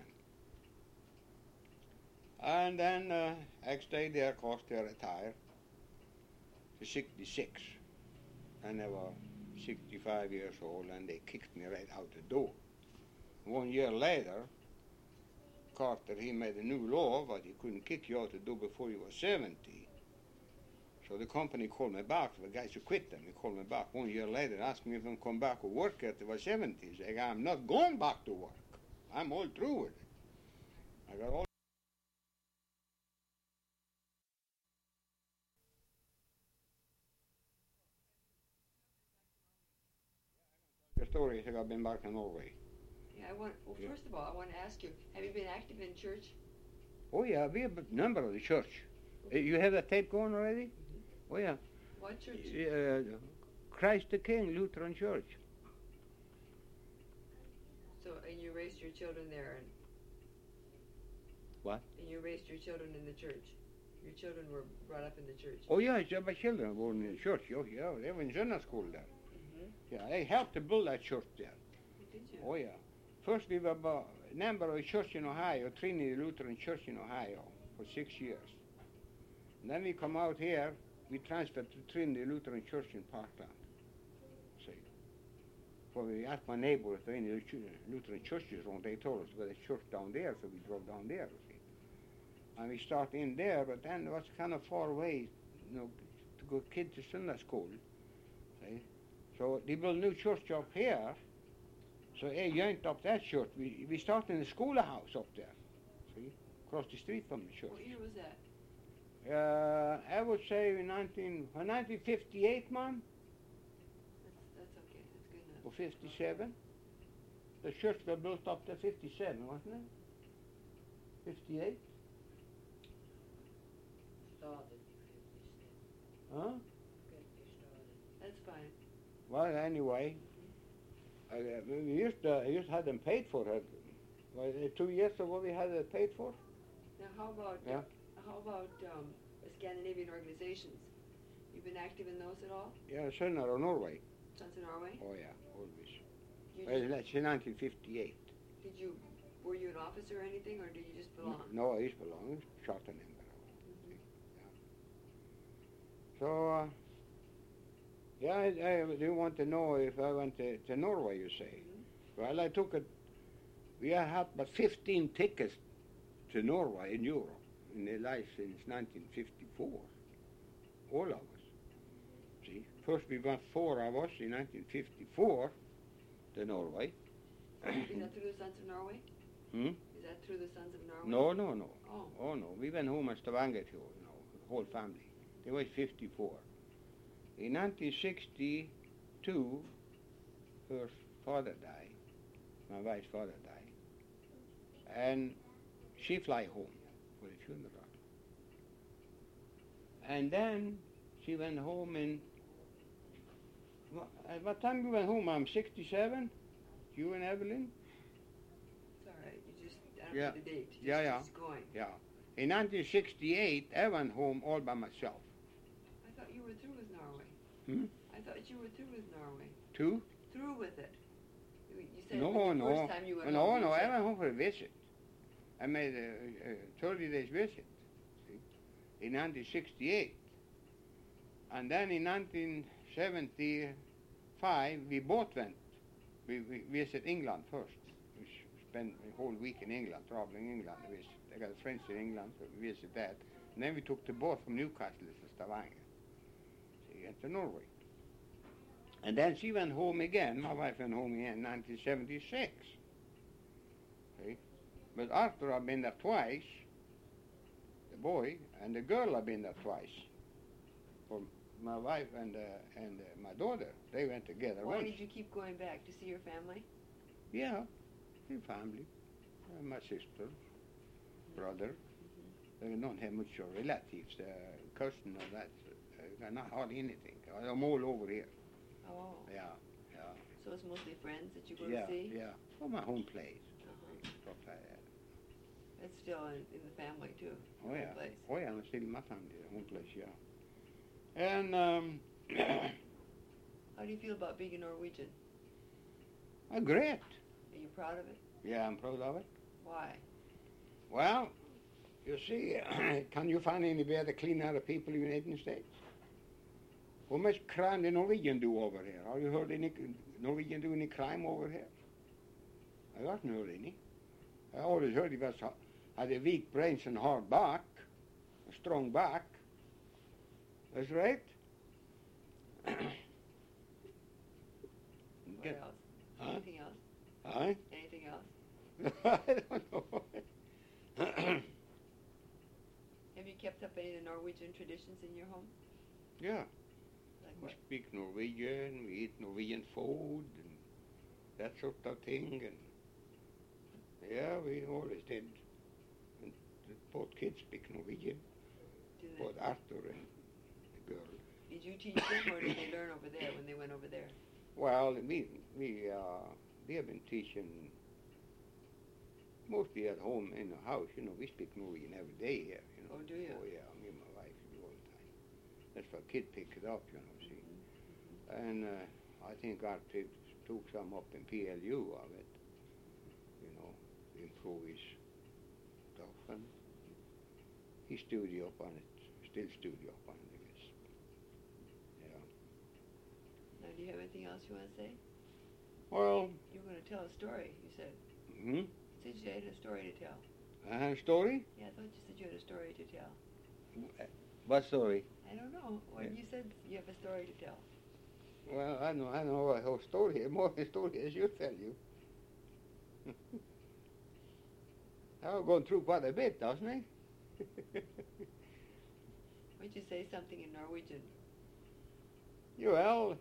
And then I stayed there, course, to retire to 66. And I was 65 years old, and they kicked me right out the door. 1 year later, Carter, he made a new law that he couldn't kick you out the door before you were 70. So the company called me back. The guys who quit them, they called me back 1 year later, asked me if I'm come back to work after I was 70. I said, I'm not going back to work. I'm all through with it. I got all the stories. I've been back in Norway. Yeah, first of all, I want to ask you, have you been active in church? Oh yeah, we have a number of the church. You have that tape going already? Oh yeah. What church? Christ the King Lutheran Church. So, and you raised your children there, and What? And you raised your children in the church. Your children were brought up in the church. Oh yeah, my children were in the church. Oh yeah, they were in Sunday school there. Mm-hmm. Yeah, I helped to build that church there. Did you? Oh yeah. First we were a member of a church in Ohio, Trinity Lutheran Church in Ohio, for 6 years. And then we come out here, we transferred to Trinity Lutheran Church in Parkland. See. For we asked my neighbor if there any Lutheran churches around, they told us there was a church down there, so we drove down there, you see. And we started in there, but then it was kind of far away, you know, to go kids to Sunday school. See. So they built a new church up here. So I yanked up that church. We started in the schoolhouse up there, see, across the street from the church. What year was that? I would say 1958, Mom, That's okay. That's good enough. or 57. The church was built up to 57, wasn't it? 58? Started in 57. Huh? That's fine. Well, anyway, we used to have them paid for it. Was it 2 years ago we had it paid for? Now, how about Scandinavian organizations? You've been active in those at all? Yeah, Sons of Norway. Sons of Norway? Oh yeah, always. You Well, just- that's in 1958. were you an officer or anything, or did you just belong? No, I used to belong. Charter member. Mhm. So, yeah, I do want to know if I went to Norway, you say. Mhm. Well, I took it. We had about 15 tickets to Norway in Europe in the life since 1954. All of us. See, first we went 4 of us in 1954 to Norway. Is that through the Sons of Norway? Hmm? Is that through the Sons of Norway? No, no, no. Oh. Oh no, we went home in Stavanger, you know, the whole family. There was 54. In 1962, her father died. My wife's father died. And she fly home for the funeral. And then she went home in, at what time you went home, Mom? 67? You and Evelyn? It's all right. You just, I don't Yeah. know the date. Just, Yeah. Just going. Yeah. In 1968, I went home all by myself. I thought you were through with Norway. I thought you were through with Norway. Two? Through with it. You said No, it was the no. first time you went No, home. no, You I said- went home for a visit. I made a 30 days visit, see, in 1968. And then in 1975, we both went. We visited England first. We spent a whole week in England, traveling England. I got friends in England, so we visited that. And then we took the boat from Newcastle to Stavanger, see, and to Norway. And then she went home again. My wife went home again in 1976. See? But Arthur had been there twice, the boy, and the girl had been there twice. For my wife and my daughter, they went together Why once. did you keep going back to see your family? Yeah, the family, my sister, brother. They don't have much of relatives, cousin or that. Not hardly anything. I'm all over here. Oh. Yeah. So it's mostly friends that you go Yeah, to see? yeah. For my home place. Uh-huh. Stuff like that. It's still in the family, too. Oh your yeah. home place. Oh yeah, I'm still in my family, home place, yeah. And How do you feel about being a Norwegian? great. Are you proud of it? Yeah, I'm proud of it. Why? Well, you see, can you find any better, cleaner people in the United States? How much crime the Norwegian do over here? Have you heard any Norwegian do any crime over here? I haven't heard any. I always heard he had a weak brains and hard back, a strong back. That's right. What Get- else? Huh? Anything else? Huh? Anything else? I don't know. Have you kept up any of the Norwegian traditions in your home? Yeah. Like We what? speak Norwegian, we eat Norwegian food, and that sort of thing. And yeah, we always did. And both kids speak Norwegian, Do they? both Arthur and the girl. Did you teach them, or did they learn over there when they went over there? Well, we have been teaching mostly at home in the house. You know, we speak Norwegian every day here. You know. Oh, do you? Oh yeah, me and my wife do all the time. That's why kids pick it up, you know. See. And I think Arthur took some up in PLU of it, you know, improve his stuff, and he studied up on it, still study up on it, I guess. Yeah. Now, do you have anything else you want to say? Well, You were going to tell a story, you said. hmm? You said you had a story to tell. Story? Yeah, I thought you said you had a story to tell. What story? I don't know. When Yeah. you said you have a story to tell. Well, I know a whole story, more a story as you tell you. I've gone through quite a bit, doesn't it? Why don't you say something in Norwegian? Well,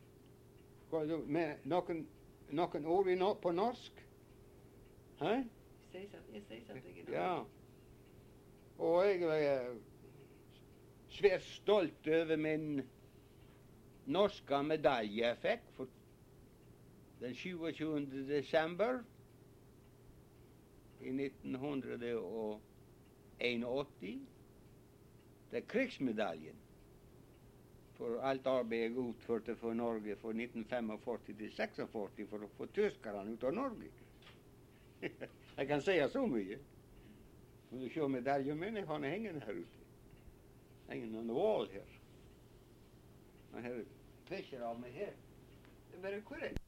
noen ord på norsk. Hæ? Say something in Ja. Norwegian. Og jeg er svært stolt over min norske medalje jeg fikk for den 27. desember i 1981. Det er krigsmedaljen for alt arbeidet jeg utførte for Norge fra 1945 til 46 for å få tyskerne ut av Norge. Jeg kan si så mye. Vil du se medaljen min? Jeg har den hengende her ute. Hengende on the wall her. I have a picture of me here. You better quit it.